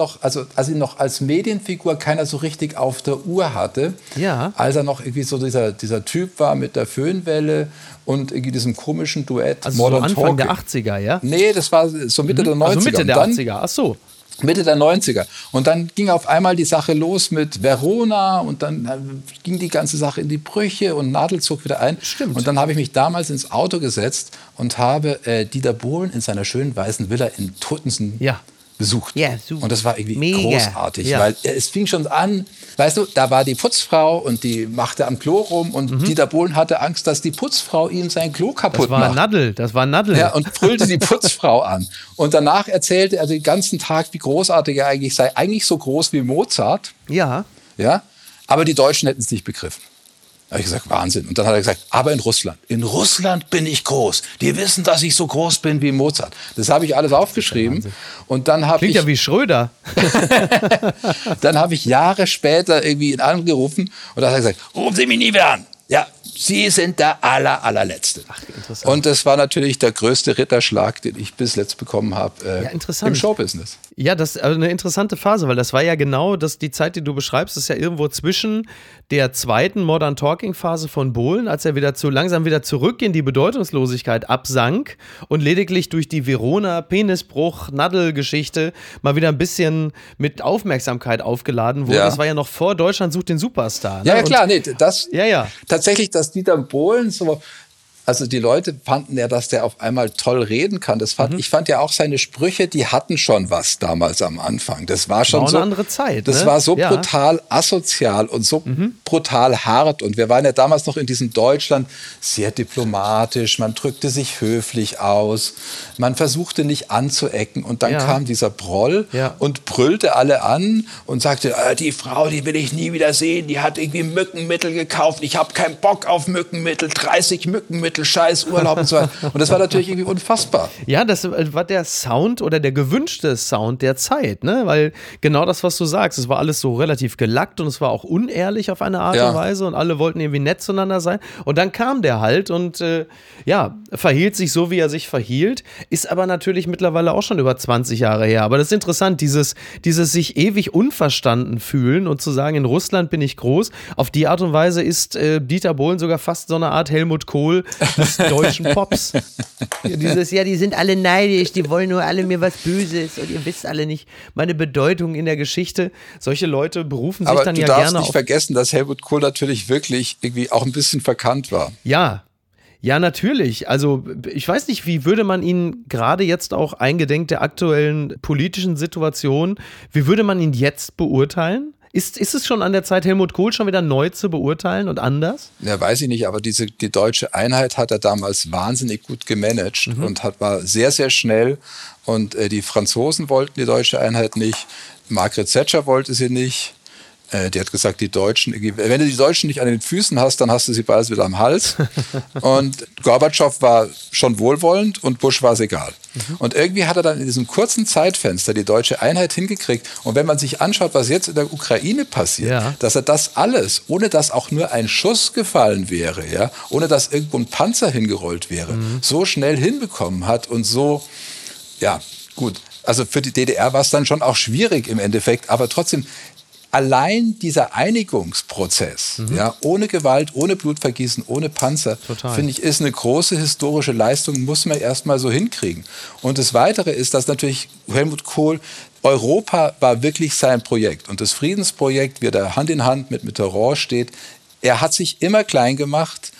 ihn noch als Medienfigur keiner so richtig auf der Uhr hatte, als er noch irgendwie so dieser Typ war mit der Föhnwelle und irgendwie diesem komischen Duett. Also so Anfang der 80er, ja? Nee, das war so Mitte der 90er. Also Mitte der 80er, ach so. Mitte der 90er. Und dann ging auf einmal die Sache los mit Verona und dann ging die ganze Sache in die Brüche und Nadel zog wieder ein. Stimmt. Und dann habe ich mich damals ins Auto gesetzt und habe Dieter Bohlen in seiner schönen weißen Villa in Tottensen besucht. Ja, super. Und das war irgendwie mega großartig, weil es fing schon an, weißt du, da war die Putzfrau und die machte am Klo rum und Dieter Bohlen hatte Angst, dass die Putzfrau ihm sein Klo kaputt macht. Das war Nadel. Ja, und brüllte die Putzfrau an. Und danach erzählte er den ganzen Tag, wie großartig er eigentlich sei. Eigentlich so groß wie Mozart. Ja. Ja, aber die Deutschen hätten es nicht begriffen. Da habe ich gesagt, Wahnsinn. Und dann hat er gesagt, aber in Russland bin ich groß. Die wissen, dass ich so groß bin wie Mozart. Das habe ich alles aufgeschrieben. Und dann habe Klingt ja wie Schröder. Dann habe ich Jahre später irgendwie ihn angerufen und dann hat er gesagt, rufen Sie mich nie wieder an. Ja, Sie sind der allerletzte. Ach, interessant. Und das war natürlich der größte Ritterschlag, den ich bis jetzt bekommen habe im Showbusiness. Ja, das ist eine interessante Phase, weil das war ja genau die Zeit, die du beschreibst, ist ja irgendwo zwischen der zweiten Modern Talking Phase von Bohlen, als er langsam wieder zurück in die Bedeutungslosigkeit absank und lediglich durch die Verona Penisbruch Nadel-Geschichte mal wieder ein bisschen mit Aufmerksamkeit aufgeladen wurde. Ja. Das war ja noch vor Deutschland sucht den Superstar. Ne? Ja, klar, nee, tatsächlich, dass Dieter Bohlen so Also die Leute fanden ja, dass der auf einmal toll reden kann. Ich fand ja auch seine Sprüche, die hatten schon was damals am Anfang. Das war schon so eine andere Zeit. Das war so brutal asozial und so brutal hart. Und wir waren ja damals noch in diesem Deutschland sehr diplomatisch. Man drückte sich höflich aus. Man versuchte nicht anzuecken. Und dann kam dieser Proll und brüllte alle an und sagte, die Frau, die will ich nie wieder sehen. Die hat irgendwie Mückenmittel gekauft. Ich habe keinen Bock auf Mückenmittel. 30 Mückenmittel. Scheiß Urlaub und so weiter. Und das war natürlich irgendwie unfassbar. Ja, das war der Sound oder der gewünschte Sound der Zeit, ne? Weil genau das, was du sagst, es war alles so relativ gelackt und es war auch unehrlich auf eine Art und Weise und alle wollten irgendwie nett zueinander sein. Und dann kam der halt und verhielt sich so, wie er sich verhielt, ist aber natürlich mittlerweile auch schon über 20 Jahre her. Aber das ist interessant, dieses sich ewig unverstanden fühlen und zu sagen, in Russland bin ich groß. Auf die Art und Weise ist Dieter Bohlen sogar fast so eine Art Helmut Kohl des deutschen Pops. Die sind alle neidisch, die wollen nur alle mir was Böses und ihr wisst alle nicht meine Bedeutung in der Geschichte. Solche Leute berufen sich dann ja gerne auf. Aber du darfst nicht vergessen, dass Helmut Kohl natürlich wirklich irgendwie auch ein bisschen verkannt war. Ja, natürlich. Also ich weiß nicht, wie würde man ihn gerade jetzt auch eingedenk der aktuellen politischen Situation, wie würde man ihn jetzt beurteilen? Ist es schon an der Zeit, Helmut Kohl schon wieder neu zu beurteilen und anders? Ja, weiß ich nicht, aber die deutsche Einheit hat er damals wahnsinnig gut gemanagt und war sehr, sehr schnell. Und die Franzosen wollten die deutsche Einheit nicht, Margaret Thatcher wollte sie nicht. Die hat gesagt, die Deutschen, wenn du die Deutschen nicht an den Füßen hast, dann hast du sie bald wieder am Hals. Und Gorbatschow war schon wohlwollend und Bush war es egal. Und irgendwie hat er dann in diesem kurzen Zeitfenster die deutsche Einheit hingekriegt. Und wenn man sich anschaut, was jetzt in der Ukraine passiert, dass er das alles, ohne dass auch nur ein Schuss gefallen wäre, ohne dass irgendwo ein Panzer hingerollt wäre, so schnell hinbekommen hat und so, gut. Also für die DDR war es dann schon auch schwierig im Endeffekt, aber trotzdem, allein dieser Einigungsprozess, ohne Gewalt, ohne Blutvergießen, ohne Panzer, finde ich, ist eine große historische Leistung, muss man erstmal so hinkriegen. Und das Weitere ist, dass natürlich Helmut Kohl, Europa war wirklich sein Projekt. Und das Friedensprojekt, wie er da Hand in Hand mit Mitterrand steht, er hat sich immer klein gemacht,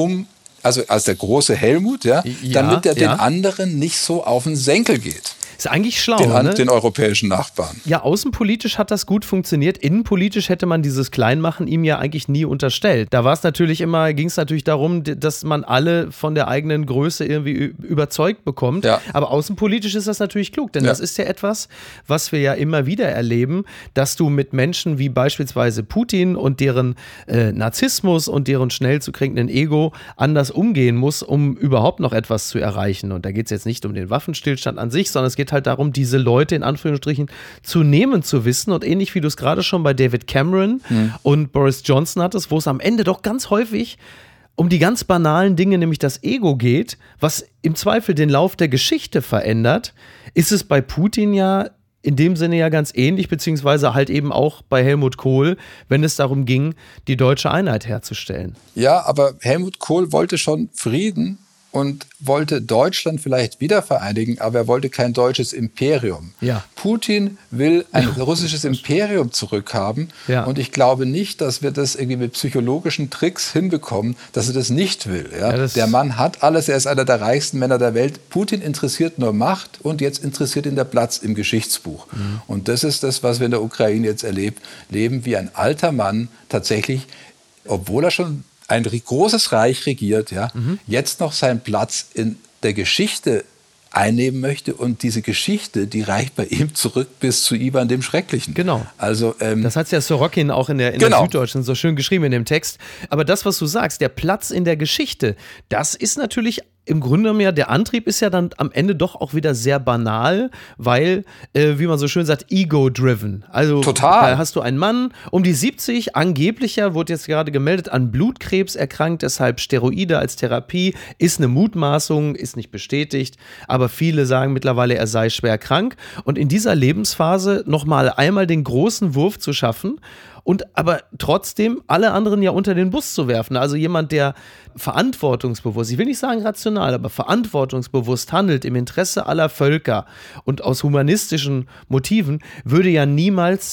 also als der große Helmut, damit er den anderen nicht so auf den Senkel geht. Ist eigentlich schlau, den europäischen Nachbarn. Ja, außenpolitisch hat das gut funktioniert. Innenpolitisch hätte man dieses Kleinmachen ihm ja eigentlich nie unterstellt. Da ging es natürlich darum, dass man alle von der eigenen Größe irgendwie überzeugt bekommt. Ja. Aber außenpolitisch ist das natürlich klug, denn das ist ja etwas, was wir ja immer wieder erleben, dass du mit Menschen wie beispielsweise Putin und deren Narzissmus und deren schnell zu kränkenden Ego anders umgehen musst, um überhaupt noch etwas zu erreichen. Und da geht es jetzt nicht um den Waffenstillstand an sich, sondern es geht halt darum, diese Leute in Anführungsstrichen zu nehmen zu wissen und ähnlich wie du es gerade schon bei David Cameron und Boris Johnson hattest, wo es am Ende doch ganz häufig um die ganz banalen Dinge, nämlich das Ego geht, was im Zweifel den Lauf der Geschichte verändert, ist es bei Putin ja in dem Sinne ja ganz ähnlich, beziehungsweise halt eben auch bei Helmut Kohl, wenn es darum ging, die deutsche Einheit herzustellen. Ja, aber Helmut Kohl wollte schon Frieden und wollte Deutschland vielleicht wieder vereinigen, aber er wollte kein deutsches Imperium. Ja. Putin will ein russisches Imperium zurückhaben und ich glaube nicht, dass wir das irgendwie mit psychologischen Tricks hinbekommen, dass er das nicht will. Ja? Der Mann hat alles, er ist einer der reichsten Männer der Welt. Putin interessiert nur Macht und jetzt interessiert ihn der Platz im Geschichtsbuch. Und das ist das, was wir in der Ukraine jetzt leben, wie ein alter Mann tatsächlich, obwohl er schon ein großes Reich regiert, jetzt noch seinen Platz in der Geschichte einnehmen möchte und diese Geschichte, die reicht bei ihm zurück bis zu Ivan dem Schrecklichen. Genau. Also, das hat ja Sorokin auch in der Süddeutschen so schön geschrieben in dem Text. Aber das, was du sagst, der Platz in der Geschichte, das ist natürlich im Grunde genommen ja, der Antrieb ist ja dann am Ende doch auch wieder sehr banal, weil, wie man so schön sagt, ego-driven. Also da hast du einen Mann um die 70, angeblich wurde jetzt gerade gemeldet, an Blutkrebs erkrankt, deshalb Steroide als Therapie, ist eine Mutmaßung, ist nicht bestätigt, aber viele sagen mittlerweile, er sei schwer krank. Und in dieser Lebensphase nochmal einmal den großen Wurf zu schaffen und aber trotzdem alle anderen ja unter den Bus zu werfen. Also jemand, der verantwortungsbewusst, ich will nicht sagen rational, aber verantwortungsbewusst handelt im Interesse aller Völker und aus humanistischen Motiven, würde ja niemals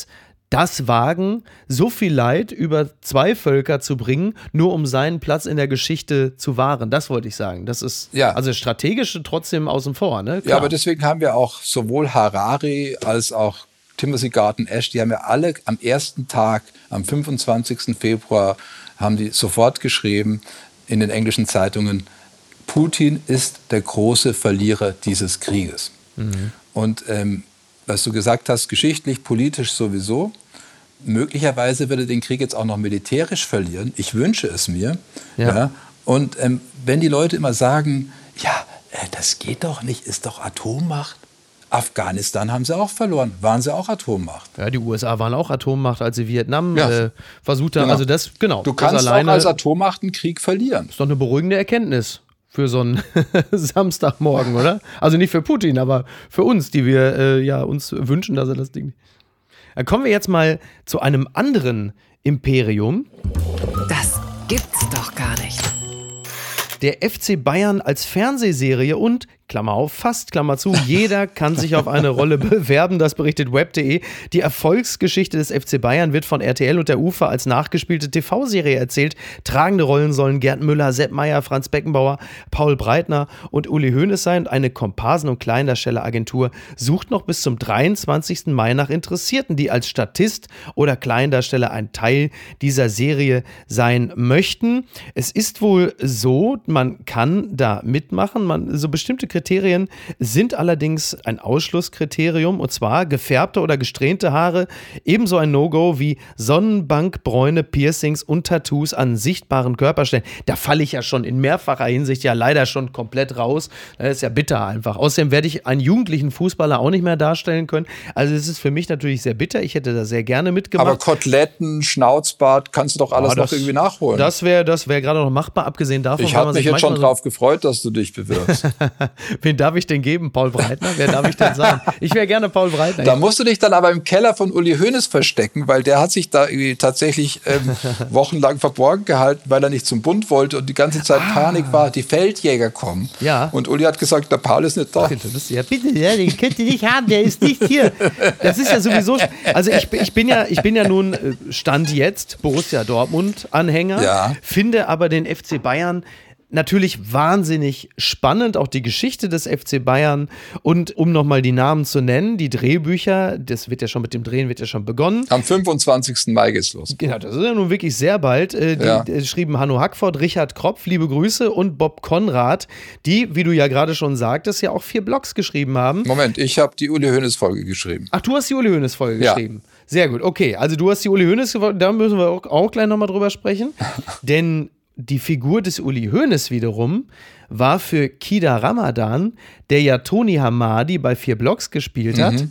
das wagen, so viel Leid über 2 Völker zu bringen, nur um seinen Platz in der Geschichte zu wahren. Das wollte ich sagen. Das ist also strategisch trotzdem außen vor. Ne? Ja, aber deswegen haben wir auch sowohl Harari als auch Timothy Garton Ash, die haben ja alle am ersten Tag, am 25. Februar, haben die sofort geschrieben in den englischen Zeitungen, Putin ist der große Verlierer dieses Krieges. Mhm. Und was du gesagt hast, geschichtlich, politisch sowieso, möglicherweise wird er den Krieg jetzt auch noch militärisch verlieren. Ich wünsche es mir. Ja. Und wenn die Leute immer sagen, das geht doch nicht, ist doch Atommacht. Afghanistan haben sie auch verloren, waren sie auch Atommacht. Ja, die USA waren auch Atommacht, als sie Vietnam versucht haben. Genau. Also du kannst auch als Atommacht einen Krieg verlieren. Ist doch eine beruhigende Erkenntnis für so einen Samstagmorgen, oder? Also nicht für Putin, aber für uns, die wir uns wünschen, dass er das Ding... Dann kommen wir jetzt mal zu einem anderen Imperium. Das gibt's doch gar nicht. Der FC Bayern als Fernsehserie und, Klammer auf, fast, Klammer zu, jeder kann sich auf eine Rolle bewerben, das berichtet web.de. Die Erfolgsgeschichte des FC Bayern wird von RTL und der UFA als nachgespielte TV-Serie erzählt. Tragende Rollen sollen Gerd Müller, Sepp Maier, Franz Beckenbauer, Paul Breitner und Uli Hoeneß sein. Und eine Komparsen- und Kleindarstelleragentur sucht noch bis zum 23. Mai nach Interessierten, die als Statist oder Kleindarsteller ein Teil dieser Serie sein möchten. Es ist wohl so, man kann da mitmachen, so bestimmte Kriterien sind allerdings ein Ausschlusskriterium, und zwar gefärbte oder gesträhnte Haare, ebenso ein No-Go wie Sonnenbankbräune, Piercings und Tattoos an sichtbaren Körperstellen. Da falle ich ja schon in mehrfacher Hinsicht leider schon komplett raus. Das ist ja bitter einfach. Außerdem werde ich einen jugendlichen Fußballer auch nicht mehr darstellen können. Also es ist für mich natürlich sehr bitter. Ich hätte da sehr gerne mitgemacht. Aber Koteletten, Schnauzbart, kannst du doch alles noch irgendwie nachholen. Das wäre gerade noch machbar, abgesehen davon. Ich habe mich jetzt schon drauf gefreut, dass du dich bewirbst. Wen darf ich denn geben? Paul Breitner? Wer darf ich denn sein? Ich wäre gerne Paul Breitner. Da musst du dich dann aber im Keller von Uli Hoeneß verstecken, weil der hat sich da irgendwie tatsächlich wochenlang verborgen gehalten, weil er nicht zum Bund wollte und die ganze Zeit Panik war, die Feldjäger kommen. Ja. Und Uli hat gesagt, der Paul ist nicht da. Ja, bitte, den könnt ihr nicht haben, der ist nicht hier. Das ist ja sowieso, also ich bin ja nun Stand jetzt Borussia Dortmund-Anhänger, finde aber den FC Bayern natürlich wahnsinnig spannend, auch die Geschichte des FC Bayern. Und um nochmal die Namen zu nennen, die Drehbücher, mit dem Drehen wird ja schon begonnen. Am 25. Mai geht's los. Genau, das ist ja nun wirklich sehr bald. Die schrieben Hanno Hackford, Richard Kropf, liebe Grüße, und Bob Konrad, die, wie du ja gerade schon sagtest, ja auch 4 Blogs geschrieben haben. Moment, ich habe die Uli Hoeneß-Folge geschrieben. Ach, du hast die Uli Hoeneß-Folge geschrieben. Sehr gut, okay. Also du hast die Uli Hoeneß, da müssen wir auch gleich nochmal drüber sprechen. Denn die Figur des Uli Hoeneß wiederum war für Kida Ramadan, der ja Tony Hamadi bei 4 Blocks gespielt hat,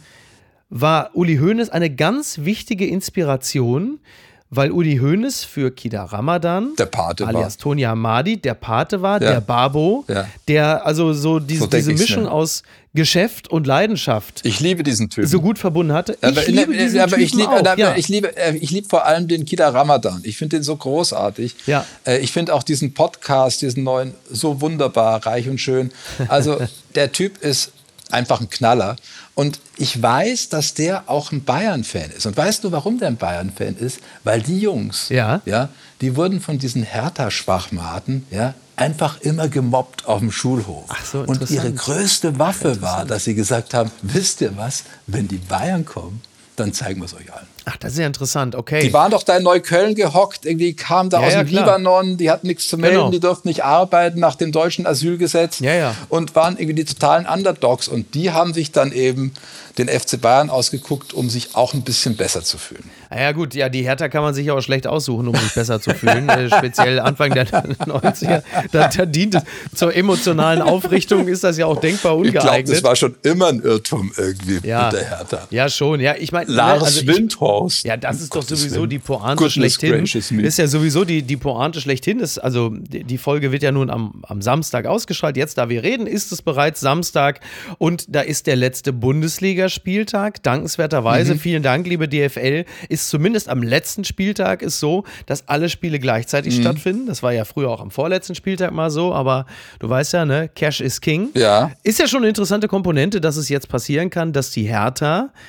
war Uli Hoeneß eine ganz wichtige Inspiration, weil Uli Hoeneß für Kida Ramadan, der Pate alias Tony Hamadi, der Pate war, der Babo, der also so diese Mischung aus Geschäft und Leidenschaft. Ich liebe diesen Typen. So gut verbunden hatte. Ich liebe vor allem den Kida Ramadan. Ich finde den so großartig. Ja. Ich finde auch diesen Podcast, diesen neuen, so wunderbar, reich und schön. Also der Typ ist einfach ein Knaller. Und ich weiß, dass der auch ein Bayern-Fan ist. Und weißt du, warum der ein Bayern-Fan ist? Weil die Jungs, die wurden von diesen Hertha-Schwachmaten, einfach immer gemobbt auf dem Schulhof. Ach so, und ihre größte Waffe war, dass sie gesagt haben, wisst ihr was, wenn die Bayern kommen, dann zeigen wir es euch allen. Ach, das ist ja interessant, okay. Die waren doch da in Neukölln gehockt, irgendwie kamen da aus dem Libanon, die hatten nichts zu melden, die durften nicht arbeiten nach dem deutschen Asylgesetz und waren irgendwie die totalen Underdogs. Und die haben sich dann eben den FC Bayern ausgeguckt, um sich auch ein bisschen besser zu fühlen. Ja gut, die Hertha kann man sich auch schlecht aussuchen, um sich besser zu fühlen. Speziell Anfang der 90er, da dient es zur emotionalen Aufrichtung, ist das ja auch denkbar ungeeignet. Ich glaube, das war schon immer ein Irrtum irgendwie mit der Hertha. Ja, schon. Ja, ich meine, Lars Windhorst. Ja, das ist doch sowieso die Pointe schlechthin. Ist ja sowieso die Pointe schlechthin. Also die Folge wird ja nun am Samstag ausgestrahlt. Jetzt, da wir reden, ist es bereits Samstag und da ist der letzte Bundesligaspieltag. Dankenswerterweise, vielen Dank, liebe DFL, ist zumindest am letzten Spieltag ist so, dass alle Spiele gleichzeitig stattfinden. Das war ja früher auch am vorletzten Spieltag mal so, aber du weißt ja, ne, Cash is King. Ja. Ist ja schon eine interessante Komponente, dass es jetzt passieren kann, dass die Hertha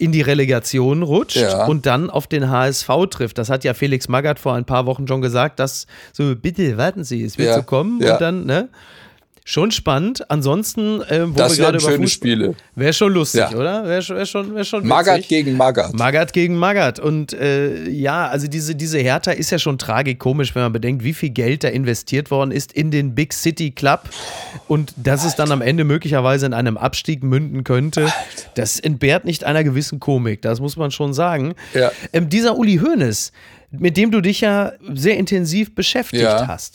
in die Relegation rutscht Ja. und dann auf den HSV trifft. Das hat ja Felix Magath vor ein paar Wochen schon gesagt, dass so, bitte warten Sie, es wird Ja. so kommen Ja. und dann, ne? Schon spannend. Ansonsten, wo Das wir gerade wären über schöne Fußball, Spiele. wäre schon lustig, Ja. oder? Wäre schon Magath witzig. gegen Magath. Magath gegen Magath. Und ja, also diese Hertha ist ja schon tragikomisch, wenn man bedenkt, wie viel Geld da investiert worden ist in den Big City Club und dass es dann am Ende möglicherweise in einem Abstieg münden könnte. Das entbehrt nicht einer gewissen Komik, das muss man schon sagen. Ja. Dieser Uli Hoeneß, mit dem du dich ja sehr intensiv beschäftigt Ja. hast.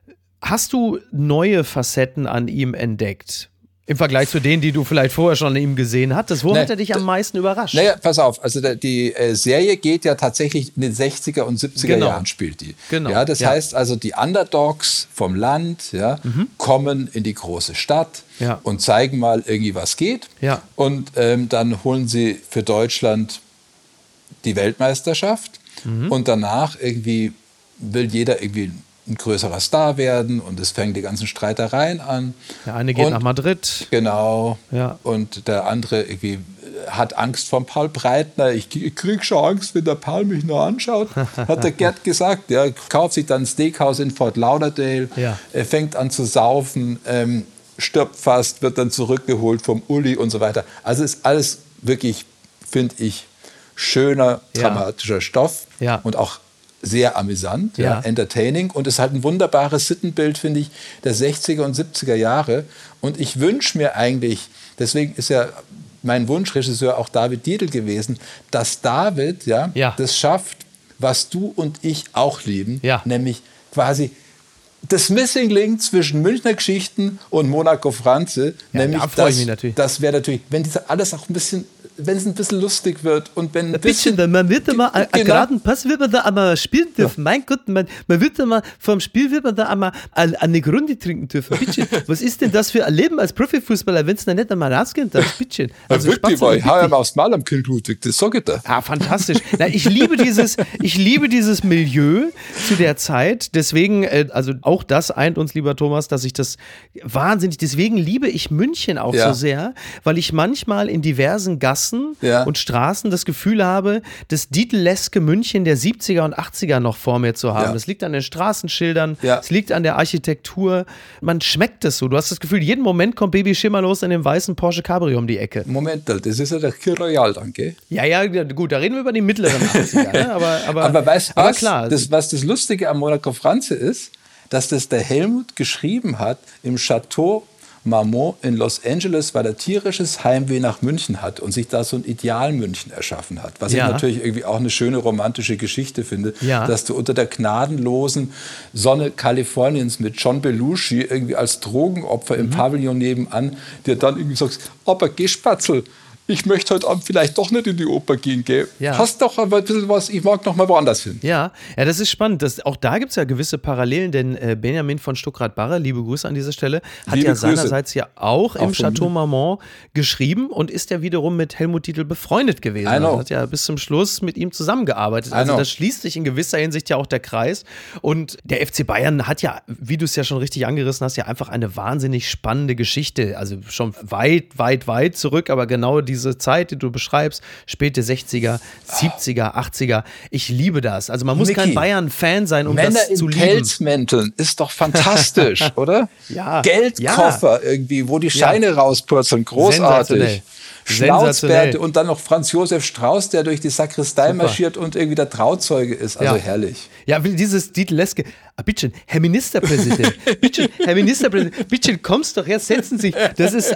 Hast du neue Facetten an ihm entdeckt? Im Vergleich zu denen, die du vielleicht vorher schon an ihm gesehen hattest. Wo Nee, hat er dich am meisten überrascht? Naja, pass auf, also die Serie geht ja tatsächlich in den 60er und 70er Genau. Jahren spielt die. Genau, Ja, das ja. heißt also, die Underdogs vom Land kommen in die große Stadt Ja. und zeigen mal irgendwie, was geht. Ja. Und dann holen sie für Deutschland die Weltmeisterschaft und danach irgendwie will jeder irgendwie ein größerer Star werden und es fängt die ganzen Streitereien an. Der eine geht Und- nach Madrid. Genau. Ja. Und der andere irgendwie hat Angst vor Paul Breitner. Ich krieg schon Angst, wenn der Paul mich nur anschaut, hat der Gerd gesagt. Ja, kauft sich dann ein Steakhouse in Fort Lauderdale, Ja. er fängt an zu saufen, stirbt fast, wird dann zurückgeholt vom Uli und so weiter. Also ist alles wirklich, finde ich, schöner, Ja. dramatischer Stoff Ja. und auch sehr amüsant, Ja. entertaining und ist halt ein wunderbares Sittenbild, finde ich, der 60er und 70er Jahre. Und ich wünsche mir eigentlich, deswegen ist ja mein Wunschregisseur auch David Dietl gewesen, dass David Ja. das schafft, was du und ich auch lieben, Ja. nämlich quasi das Missing Link zwischen Münchner Geschichten und Monaco Franze, Ja, nämlich da freu ich mich natürlich. das wäre natürlich, wenn diese alles auch ein bisschen, wenn es ein bisschen lustig wird und wenn Ein bisschen, man wird immer, einen Genau. geraden Pass wird man da einmal spielen dürfen. Mein Gott, man wird immer, vorm Spiel wird man da einmal eine Grunde trinken dürfen. Bitte, was ist denn das für ein Leben als Profifußballer, wenn es dann nicht einmal rausgehen darf? Bitte. Also wirklich, Spatzel, ich hau bitte. ihm aufs Mal am Kind, Ludwig, das sag ich dir. Ja, fantastisch. Na, ich liebe dieses Milieu zu der Zeit. Deswegen, also auch das eint uns, lieber Thomas, dass ich das wahnsinnig, deswegen liebe ich München auch Ja. so sehr, weil ich manchmal in diversen Gassen Ja. und Straßen das Gefühl habe, das Dietl-leske München der 70er und 80er noch vor mir zu haben. Ja. Das liegt an den Straßenschildern, Ja. es liegt an der Architektur. Man schmeckt es so. Du hast das Gefühl, jeden Moment kommt Baby Schimmerlos in dem weißen Porsche Cabrio um die Ecke. Moment, das ist ja der Kir Royal dann, gell? Ja, gut, da reden wir über die mittleren 80er, ne? Aber weißt du aber was? klar. Was das Lustige am Monaco Franze ist, dass das der Helmut geschrieben hat im Chateau Marmont in Los Angeles, weil er tierisches Heimweh nach München hat und sich da so ein Ideal-München erschaffen hat. Was Ja. ich natürlich irgendwie auch eine schöne romantische Geschichte finde, Ja. dass du unter der gnadenlosen Sonne Kaliforniens mit John Belushi irgendwie als Drogenopfer Mhm. im Pavillon nebenan dir dann irgendwie sagst, aber geh Spatzel, ich möchte heute Abend vielleicht doch nicht in die Oper gehen, gell? Ja. Hast doch aber ein bisschen was, ich mag noch mal woanders hin. Ja, das ist spannend. Auch da gibt es ja gewisse Parallelen, denn Benjamin von Stuckrad-Barre, liebe Grüße an dieser Stelle, hat Liebe ja Grüße. seinerseits ja auch im Auch von Chateau mir. Marmont geschrieben und ist ja wiederum mit Helmut Dietl befreundet gewesen. I know. Also hat ja bis zum Schluss mit ihm zusammengearbeitet. I Also know. das schließt sich in gewisser Hinsicht ja auch der Kreis. Und der FC Bayern hat ja, wie du es ja schon richtig angerissen hast, ja einfach eine wahnsinnig spannende Geschichte. Also schon weit zurück, aber genau diese Zeit, die du beschreibst, späte 60er, 70er, 80er. Ich liebe das. Also man muss Micky, kein Bayern-Fan sein, um Männer das zu in lieben. Pelzmänteln ist doch fantastisch, oder? Ja. Geldkoffer irgendwie, wo die Scheine rauspurzeln, großartig. Sensationell. Schnauzbärte und dann noch Franz Josef Strauß, der durch die Sakristei Super. marschiert und irgendwie der Trauzeuge ist. Also Ja. herrlich. Ja, dieses Dietl-leske. Bittchen, Herr Ministerpräsident, bittchen, Herr Ministerpräsident, bittchen, kommst doch her, setzen Sie sich. Das ist,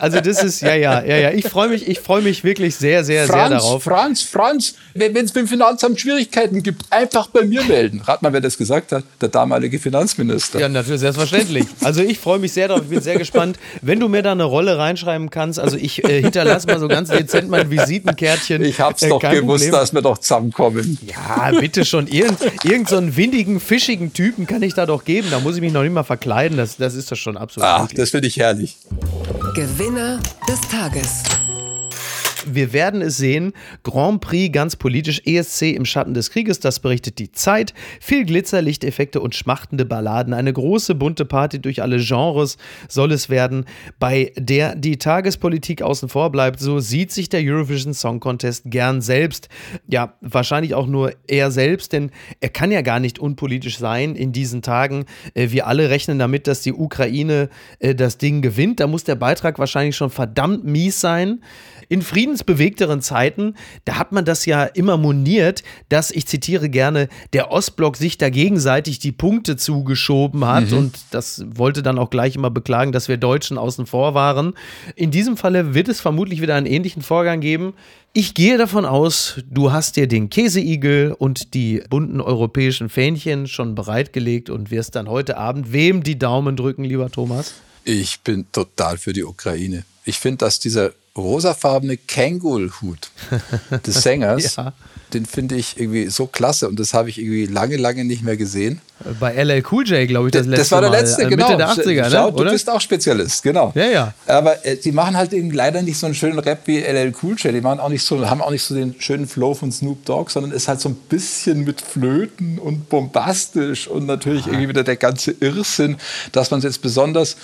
ja. Ich freue mich wirklich sehr darauf. Franz, wenn es beim Finanzamt Schwierigkeiten gibt, einfach bei mir melden. Rat mal, wer das gesagt hat? Der damalige Finanzminister. Ja, natürlich, selbstverständlich. Also ich freue mich sehr darauf, ich bin sehr gespannt. Wenn du mir da eine Rolle reinschreiben kannst, also ich hinterlasse mal so ganz dezent mein Visitenkärtchen. Ich hab's doch kein gewusst, Problem. dass wir doch zusammenkommen. Ja, bitte schon. Irgend so einen windigen, fischigen Typen kann ich da doch geben. Da muss ich mich noch nicht mal verkleiden. Das ist doch schon absolut Ach, möglich. das finde ich herrlich. Gewinner des Tages. Wir werden es sehen. Grand Prix ganz politisch, ESC im Schatten des Krieges, das berichtet die Zeit. Viel Glitzer, Lichteffekte und schmachtende Balladen. Eine große bunte Party durch alle Genres soll es werden, bei der die Tagespolitik außen vor bleibt. So sieht sich der Eurovision Song Contest gern selbst. Ja, wahrscheinlich auch nur er selbst, denn er kann ja gar nicht unpolitisch sein in diesen Tagen. Wir alle rechnen damit, dass die Ukraine das Ding gewinnt. Da muss der Beitrag wahrscheinlich schon verdammt mies sein. In friedensbewegteren Zeiten, da hat man das ja immer moniert, dass, ich zitiere gerne, der Ostblock sich da gegenseitig die Punkte zugeschoben hat und das wollte dann auch gleich immer beklagen, dass wir Deutschen außen vor waren. In diesem Falle wird es vermutlich wieder einen ähnlichen Vorgang geben. Ich gehe davon aus, du hast dir den Käseigel und die bunten europäischen Fähnchen schon bereitgelegt und wirst dann heute Abend wem die Daumen drücken, lieber Thomas? Ich bin total für die Ukraine. Ich finde, dass dieser rosafarbene Kangol-Hut des Sängers, den finde ich irgendwie so klasse und das habe ich irgendwie lange, lange nicht mehr gesehen. Bei LL Cool J, glaube ich, das letzte Mal. Das war der letzte, genau. Mitte der 80er, Schau, ne? Du bist auch Spezialist, genau. Ja, ja. Aber die machen halt eben leider nicht so einen schönen Rap wie LL Cool J. Die machen auch nicht so, haben auch nicht so den schönen Flow von Snoop Dogg, sondern ist halt so ein bisschen mit Flöten und bombastisch und natürlich irgendwie wieder der ganze Irrsinn, dass man es jetzt besonders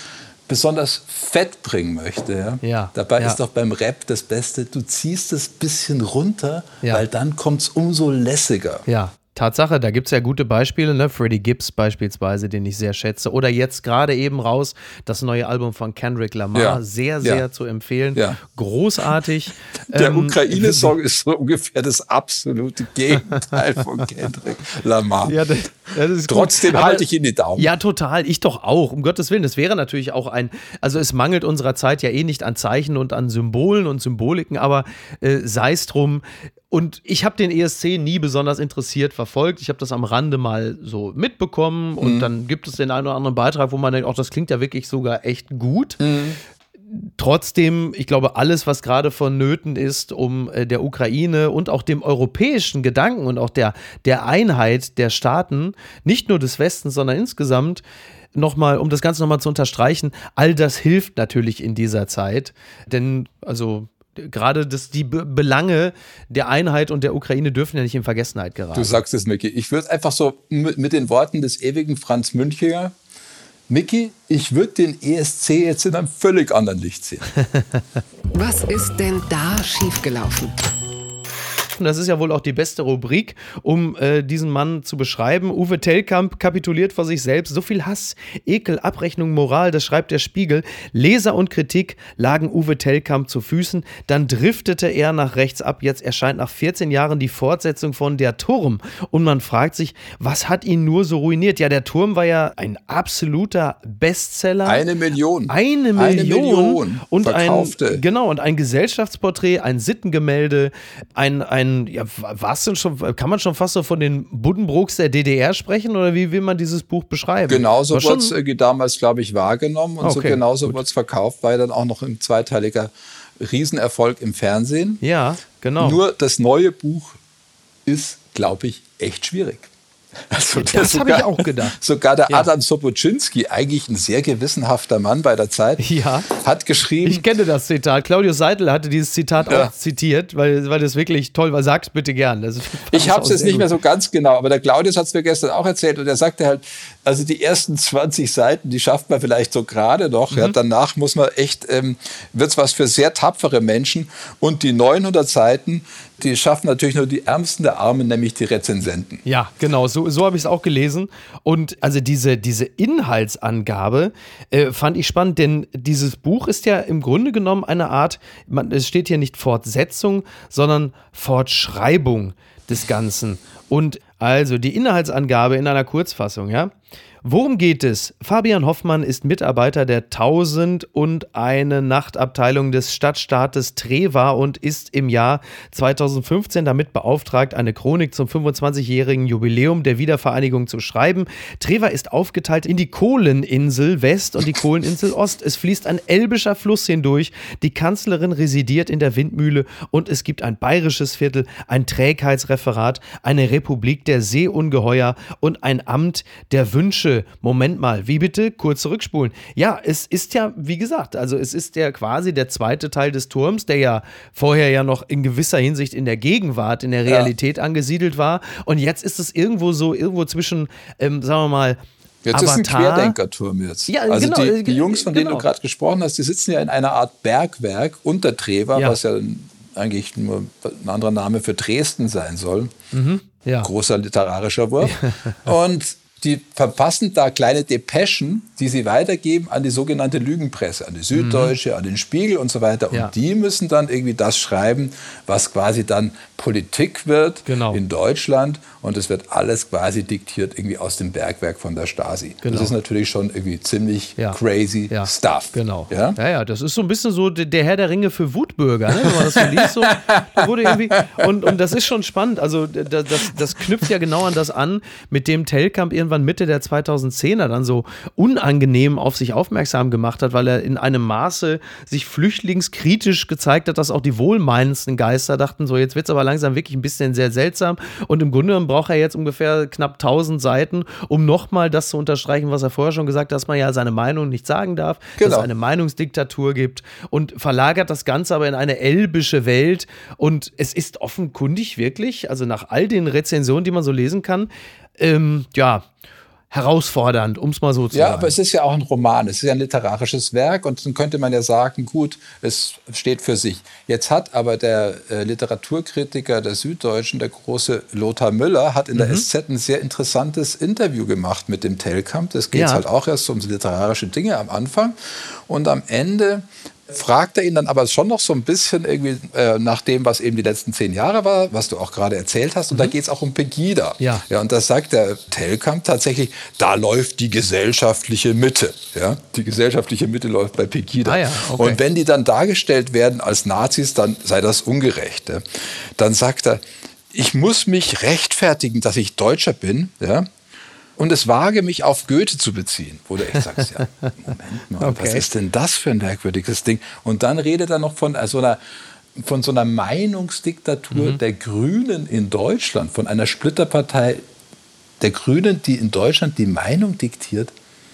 fett bringen möchte. Ja? Dabei ist doch beim Rap das Beste, du ziehst es ein bisschen runter, weil dann kommt es umso lässiger. Ja, Tatsache, da gibt es ja gute Beispiele, ne? Freddie Gibbs beispielsweise, den ich sehr schätze. Oder jetzt gerade eben raus, das neue Album von Kendrick Lamar, sehr zu empfehlen. Ja. Großartig. Der Ukraine-Song ist so ungefähr das absolute Gegenteil von Kendrick Lamar. Ja, das ist trotzdem halte ich ihn die Daumen. Ja, total. Ich doch auch. Um Gottes Willen. Das wäre natürlich auch also es mangelt unserer Zeit ja eh nicht an Zeichen und an Symbolen und Symboliken, aber sei es drum. Und ich habe den ESC nie besonders interessiert verfolgt. Ich habe das am Rande mal so mitbekommen und dann gibt es den einen oder anderen Beitrag, wo man denkt, das klingt ja wirklich sogar echt gut. Trotzdem, ich glaube, alles, was gerade vonnöten ist, um der Ukraine und auch dem europäischen Gedanken und auch der Einheit der Staaten, nicht nur des Westens, sondern insgesamt, um das Ganze nochmal zu unterstreichen, all das hilft natürlich in dieser Zeit. Denn, gerade die Belange der Einheit und der Ukraine dürfen ja nicht in Vergessenheit geraten. Du sagst es, Micky. Ich würde einfach so mit den Worten des ewigen Franz Münchinger, Micky, ich würde den ESC jetzt in einem völlig anderen Licht sehen. Was ist denn da schiefgelaufen? Das ist ja wohl auch die beste Rubrik, um diesen Mann zu beschreiben. Uwe Tellkamp kapituliert vor sich selbst. So viel Hass, Ekel, Abrechnung, Moral, das schreibt der Spiegel. Leser und Kritik lagen Uwe Tellkamp zu Füßen. Dann driftete er nach rechts ab. Jetzt erscheint nach 14 Jahren die Fortsetzung von Der Turm. Und man fragt sich, was hat ihn nur so ruiniert? Ja, Der Turm war ja ein absoluter Bestseller. 1 Million. 1 Million. Und verkaufte. Und ein Gesellschaftsporträt, ein Sittengemälde, was denn schon, kann man schon fast so von den Buddenbrooks der DDR sprechen oder wie will man dieses Buch beschreiben? Genauso wurde es damals, glaube ich, wahrgenommen und so genauso wurde es verkauft, war ja dann auch noch ein zweiteiliger Riesenerfolg im Fernsehen. Ja, genau. Nur das neue Buch ist, glaube ich, echt schwierig. Also das habe ich auch gedacht. Sogar der Adam Sobocinski, eigentlich ein sehr gewissenhafter Mann bei der Zeit, hat geschrieben. Ich kenne das Zitat. Claudius Seidel hatte dieses Zitat auch zitiert, weil das wirklich toll war. Sag's bitte gern. Ich habe es jetzt nicht mehr so ganz genau, aber der Claudius hat es mir gestern auch erzählt und er sagte halt, also die ersten 20 Seiten, die schafft man vielleicht so gerade noch. Ja, danach muss man echt, wird's was für sehr tapfere Menschen und die 900 Seiten, die schaffen natürlich nur die Ärmsten der Armen, nämlich die Rezensenten. Ja, genau, so habe ich es auch gelesen. Und also diese Inhaltsangabe fand ich spannend, denn dieses Buch ist ja im Grunde genommen eine Art, es steht hier nicht Fortsetzung, sondern Fortschreibung des Ganzen. Und also die Inhaltsangabe in einer Kurzfassung, ja. Worum geht es? Fabian Hoffmann ist Mitarbeiter der 1001 Nachtabteilung des Stadtstaates Treva und ist im Jahr 2015 damit beauftragt, eine Chronik zum 25-jährigen Jubiläum der Wiedervereinigung zu schreiben. Treva ist aufgeteilt in die Kohleninsel West und die Kohleninsel Ost. Es fließt ein elbischer Fluss hindurch. Die Kanzlerin residiert in der Windmühle und es gibt ein bayerisches Viertel, ein Trägheitsreferat, eine Republik der Seeungeheuer und ein Amt der Wünsche. Moment mal, wie bitte? Kurz zurückspulen. Ja, es ist ja, wie gesagt, also es ist ja quasi der zweite Teil des Turms, der ja vorher ja noch in gewisser Hinsicht in der Gegenwart, in der Realität angesiedelt war. Und jetzt ist es irgendwo zwischen, sagen wir mal, Jetzt Avatar. Ist ein Querdenkerturm jetzt. Ja, also genau, die Jungs, von denen du gerade gesprochen hast, die sitzen ja in einer Art Bergwerk unter Trever, was ja eigentlich nur ein anderer Name für Dresden sein soll. Ja. Großer literarischer Wurf. Und die verfassen da kleine Depeschen, die sie weitergeben an die sogenannte Lügenpresse, an die Süddeutsche, an den Spiegel und so weiter. Und die müssen dann irgendwie das schreiben, was quasi dann Politik wird in Deutschland. Und es wird alles quasi diktiert irgendwie aus dem Bergwerk von der Stasi. Das ist natürlich schon irgendwie ziemlich crazy stuff. Genau. Ja? Ja, das ist so ein bisschen so der Herr der Ringe für Wutbürger, ne? Wenn man das so liest, so, da wurde irgendwie, und das ist schon spannend. Also das knüpft ja genau an das an, mit dem Telkamp irgendwann Mitte der 2010er dann so unangenehm auf sich aufmerksam gemacht hat, weil er in einem Maße sich flüchtlingskritisch gezeigt hat, dass auch die wohlmeinendsten Geister dachten, so jetzt wird es aber langsam wirklich ein bisschen sehr seltsam. Und im Grunde genommen braucht er jetzt ungefähr knapp 1000 Seiten, um nochmal das zu unterstreichen, was er vorher schon gesagt hat, dass man ja seine Meinung nicht sagen darf, dass es eine Meinungsdiktatur gibt, und verlagert das Ganze aber in eine elbische Welt. Und es ist offenkundig wirklich, also nach all den Rezensionen, die man so lesen kann, herausfordernd, um es mal so zu sagen. Ja, aber es ist ja auch ein Roman, es ist ja ein literarisches Werk, und dann könnte man ja sagen, gut, es steht für sich. Jetzt hat aber der Literaturkritiker der Süddeutschen, der große Lothar Müller, hat in der SZ ein sehr interessantes Interview gemacht mit dem Telkamp. Das geht halt auch erst um literarische Dinge am Anfang, und am Ende fragt er ihn dann aber schon noch so ein bisschen irgendwie nach dem, was eben die letzten 10 Jahre war, was du auch gerade erzählt hast. Und da geht es auch um Pegida. Ja, und da sagt der Telkamp tatsächlich, da läuft die gesellschaftliche Mitte. Ja? Die gesellschaftliche Mitte läuft bei Pegida. Und wenn die dann dargestellt werden als Nazis, dann sei das ungerecht. Ja? Dann sagt er, ich muss mich rechtfertigen, dass ich Deutscher bin, ja? Und es wage, mich auf Goethe zu beziehen. Wo du echt sagst, ja, Moment mal, was ist denn das für ein merkwürdiges Ding? Und dann redet er noch von so einer Meinungsdiktatur der Grünen in Deutschland, von einer Splitterpartei der Grünen, die in Deutschland die Meinung diktiert.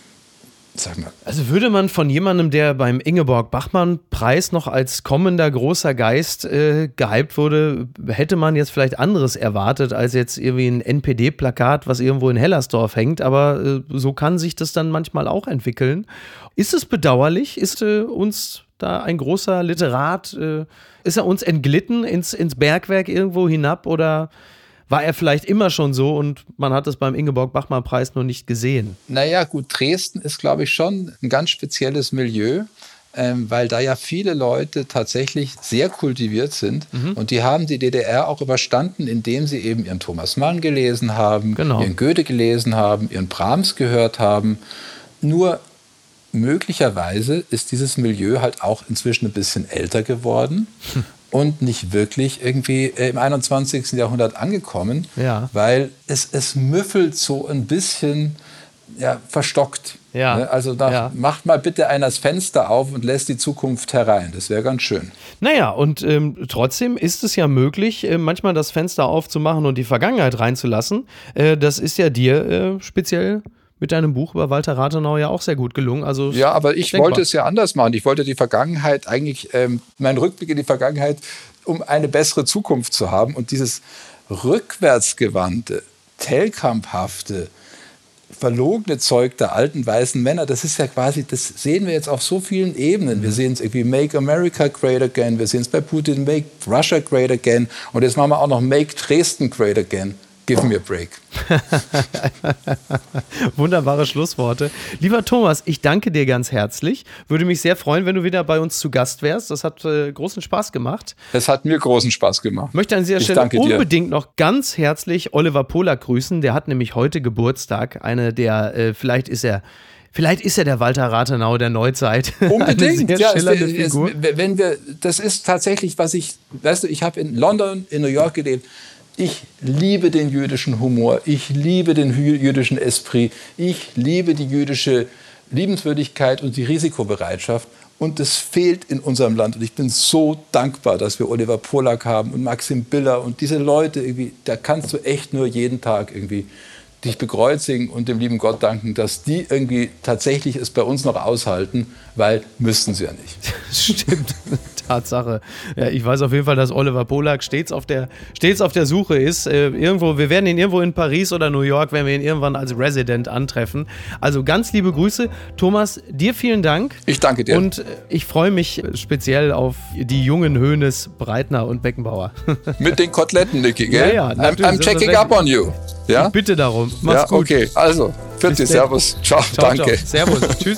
Sag mal. Also würde man von jemandem, der beim Ingeborg-Bachmann-Preis noch als kommender großer Geist gehypt wurde, hätte man jetzt vielleicht anderes erwartet als jetzt irgendwie ein NPD-Plakat, was irgendwo in Hellersdorf hängt. Aber so kann sich das dann manchmal auch entwickeln. Ist es bedauerlich? Ist uns da ein großer Literat, ist er uns entglitten ins Bergwerk irgendwo hinab, oder war er vielleicht immer schon so und man hat es beim Ingeborg-Bachmann-Preis noch nicht gesehen? Naja, gut, Dresden ist, glaube ich, schon ein ganz spezielles Milieu, weil da ja viele Leute tatsächlich sehr kultiviert sind. Und die haben die DDR auch überstanden, indem sie eben ihren Thomas Mann gelesen haben, ihren Goethe gelesen haben, ihren Brahms gehört haben. Nur möglicherweise ist dieses Milieu halt auch inzwischen ein bisschen älter geworden. Und nicht wirklich irgendwie im 21. Jahrhundert angekommen, weil es müffelt so ein bisschen verstockt. Ja. Also macht mal bitte einer das Fenster auf und lässt die Zukunft herein. Das wäre ganz schön. Naja, und trotzdem ist es ja möglich, manchmal das Fenster aufzumachen und die Vergangenheit reinzulassen. Das ist ja dir speziell mit deinem Buch über Walter Rathenau ja auch sehr gut gelungen. Also ja, aber ich wollte es ja anders machen. Ich wollte die Vergangenheit eigentlich, meinen Rückblick in die Vergangenheit, um eine bessere Zukunft zu haben. Und dieses rückwärtsgewandte, Telkamphafte, verlogene Zeug der alten weißen Männer, das ist ja quasi, das sehen wir jetzt auf so vielen Ebenen. Wir sehen es irgendwie Make America Great Again, wir sehen es bei Putin Make Russia Great Again, und jetzt machen wir auch noch Make Dresden Great Again. Give me a break. Wunderbare Schlussworte. Lieber Thomas, ich danke dir ganz herzlich. Würde mich sehr freuen, wenn du wieder bei uns zu Gast wärst. Das hat großen Spaß gemacht. Es hat mir großen Spaß gemacht. Möchte an dieser Stelle unbedingt noch ganz herzlich Oliver Polak grüßen. Der hat nämlich heute Geburtstag. Eine der, vielleicht ist er der Walter Rathenau der Neuzeit. Unbedingt. Eine sehr schillernde Figur. Das ist tatsächlich, ich habe in London, in New York gelebt. Ich liebe den jüdischen Humor, ich liebe den jüdischen Esprit, ich liebe die jüdische Liebenswürdigkeit und die Risikobereitschaft. Und das fehlt in unserem Land. Und ich bin so dankbar, dass wir Oliver Polak haben und Maxim Biller und diese Leute, irgendwie, da kannst du echt nur jeden Tag irgendwie dich bekreuzigen und dem lieben Gott danken, dass die irgendwie tatsächlich es bei uns noch aushalten, weil müssten sie ja nicht. Stimmt, Tatsache. Ja, ich weiß auf jeden Fall, dass Oliver Polak stets auf der Suche ist. Wir werden ihn irgendwo in Paris oder New York, wenn wir ihn irgendwann als Resident antreffen. Also ganz liebe Grüße. Thomas, dir vielen Dank. Ich danke dir. Und ich freue mich speziell auf die jungen Hoeneß, Breitner und Beckenbauer. Mit den Koteletten, Niki, gell? Ja, natürlich. I'm checking up on you. Ja? Ich bitte darum. Mach's gut. Okay, also, für dich, servus. Ciao, danke. Ciao. Servus, tschüss.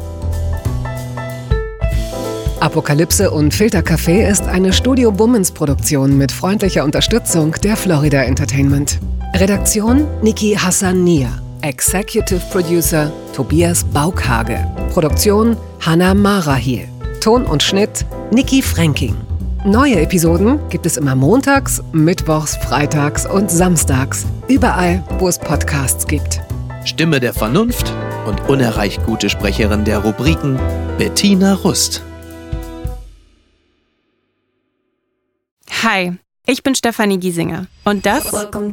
Apokalypse und Filtercafé ist eine Studio Bummens Produktion mit freundlicher Unterstützung der Florida Entertainment. Redaktion Niki Hassania. Executive Producer Tobias Baukhage. Produktion Hannah Marahiel. Ton und Schnitt Niki Fränking. Neue Episoden gibt es immer montags, mittwochs, freitags und samstags. Überall, wo es Podcasts gibt. Stimme der Vernunft und unerreicht gute Sprecherin der Rubriken Bettina Rust. Hi, ich bin Stefanie Giesinger und das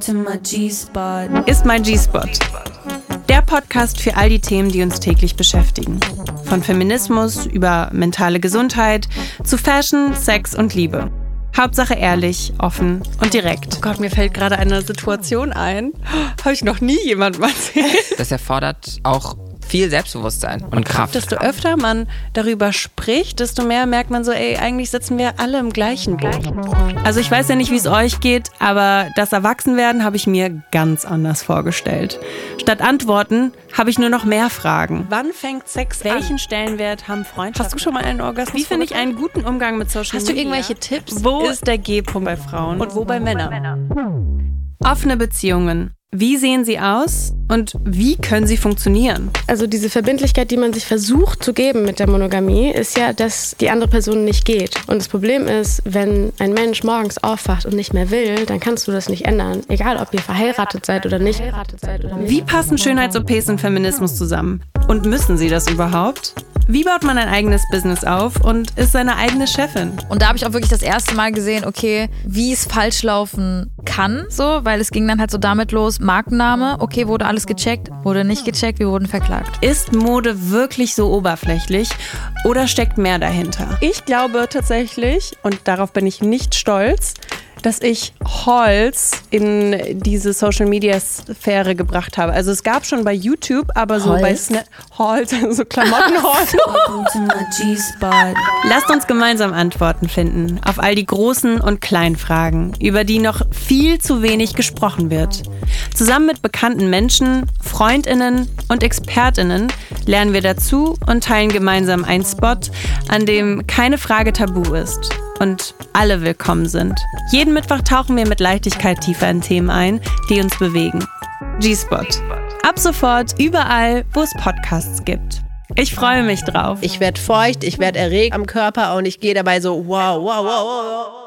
ist mein G-Spot. Der Podcast für all die Themen, die uns täglich beschäftigen. Von Feminismus über mentale Gesundheit zu Fashion, Sex und Liebe. Hauptsache ehrlich, offen und direkt. Oh Gott, mir fällt gerade eine Situation ein. Habe ich noch nie jemandem erzählt. Das erfordert auch viel Selbstbewusstsein und Kraft. Desto öfter man darüber spricht, desto mehr merkt man so, eigentlich sitzen wir alle im gleichen Boot. Also ich weiß ja nicht, wie es euch geht, aber das Erwachsenwerden habe ich mir ganz anders vorgestellt. Statt Antworten habe ich nur noch mehr Fragen. Wann fängt Sex an? Welchen Stellenwert haben Freundschaften? Hast du schon mal einen Orgasmus? Wie finde ich einen guten Umgang mit Social Media? Hast du irgendwelche Tipps? Wo ist der G-Punkt bei Frauen und wo bei Männern? Offene Beziehungen. Wie sehen sie aus und wie können sie funktionieren? Also diese Verbindlichkeit, die man sich versucht zu geben mit der Monogamie, ist ja, dass die andere Person nicht geht. Und das Problem ist, wenn ein Mensch morgens aufwacht und nicht mehr will, dann kannst du das nicht ändern. Egal, ob ihr verheiratet seid oder nicht. Wie passen Schönheits-OPs und Feminismus zusammen? Und müssen sie das überhaupt? Wie baut man ein eigenes Business auf und ist seine eigene Chefin? Und da habe ich auch wirklich das erste Mal gesehen, okay, wie es falsch laufen kann, so, weil es ging dann halt so damit los, Markenname, okay, wurde alles gecheckt, wurde nicht gecheckt, wir wurden verklagt. Ist Mode wirklich so oberflächlich oder steckt mehr dahinter? Ich glaube tatsächlich, und darauf bin ich nicht stolz, dass ich Hauls in diese Social-Media-Sphäre gebracht habe. Also es gab schon bei YouTube, aber so bei Hauls, so Klamotten-Hauls. Lasst uns gemeinsam Antworten finden auf all die großen und kleinen Fragen, über die noch viel zu wenig gesprochen wird. Zusammen mit bekannten Menschen, FreundInnen und ExpertInnen lernen wir dazu und teilen gemeinsam einen Spot, an dem keine Frage tabu ist und alle willkommen sind. Jeden Mittwoch tauchen wir mit Leichtigkeit tiefer in Themen ein, die uns bewegen. G-Spot. Ab sofort überall, wo es Podcasts gibt. Ich freue mich drauf. Ich werde feucht, ich werde erregt am Körper und ich gehe dabei so wow.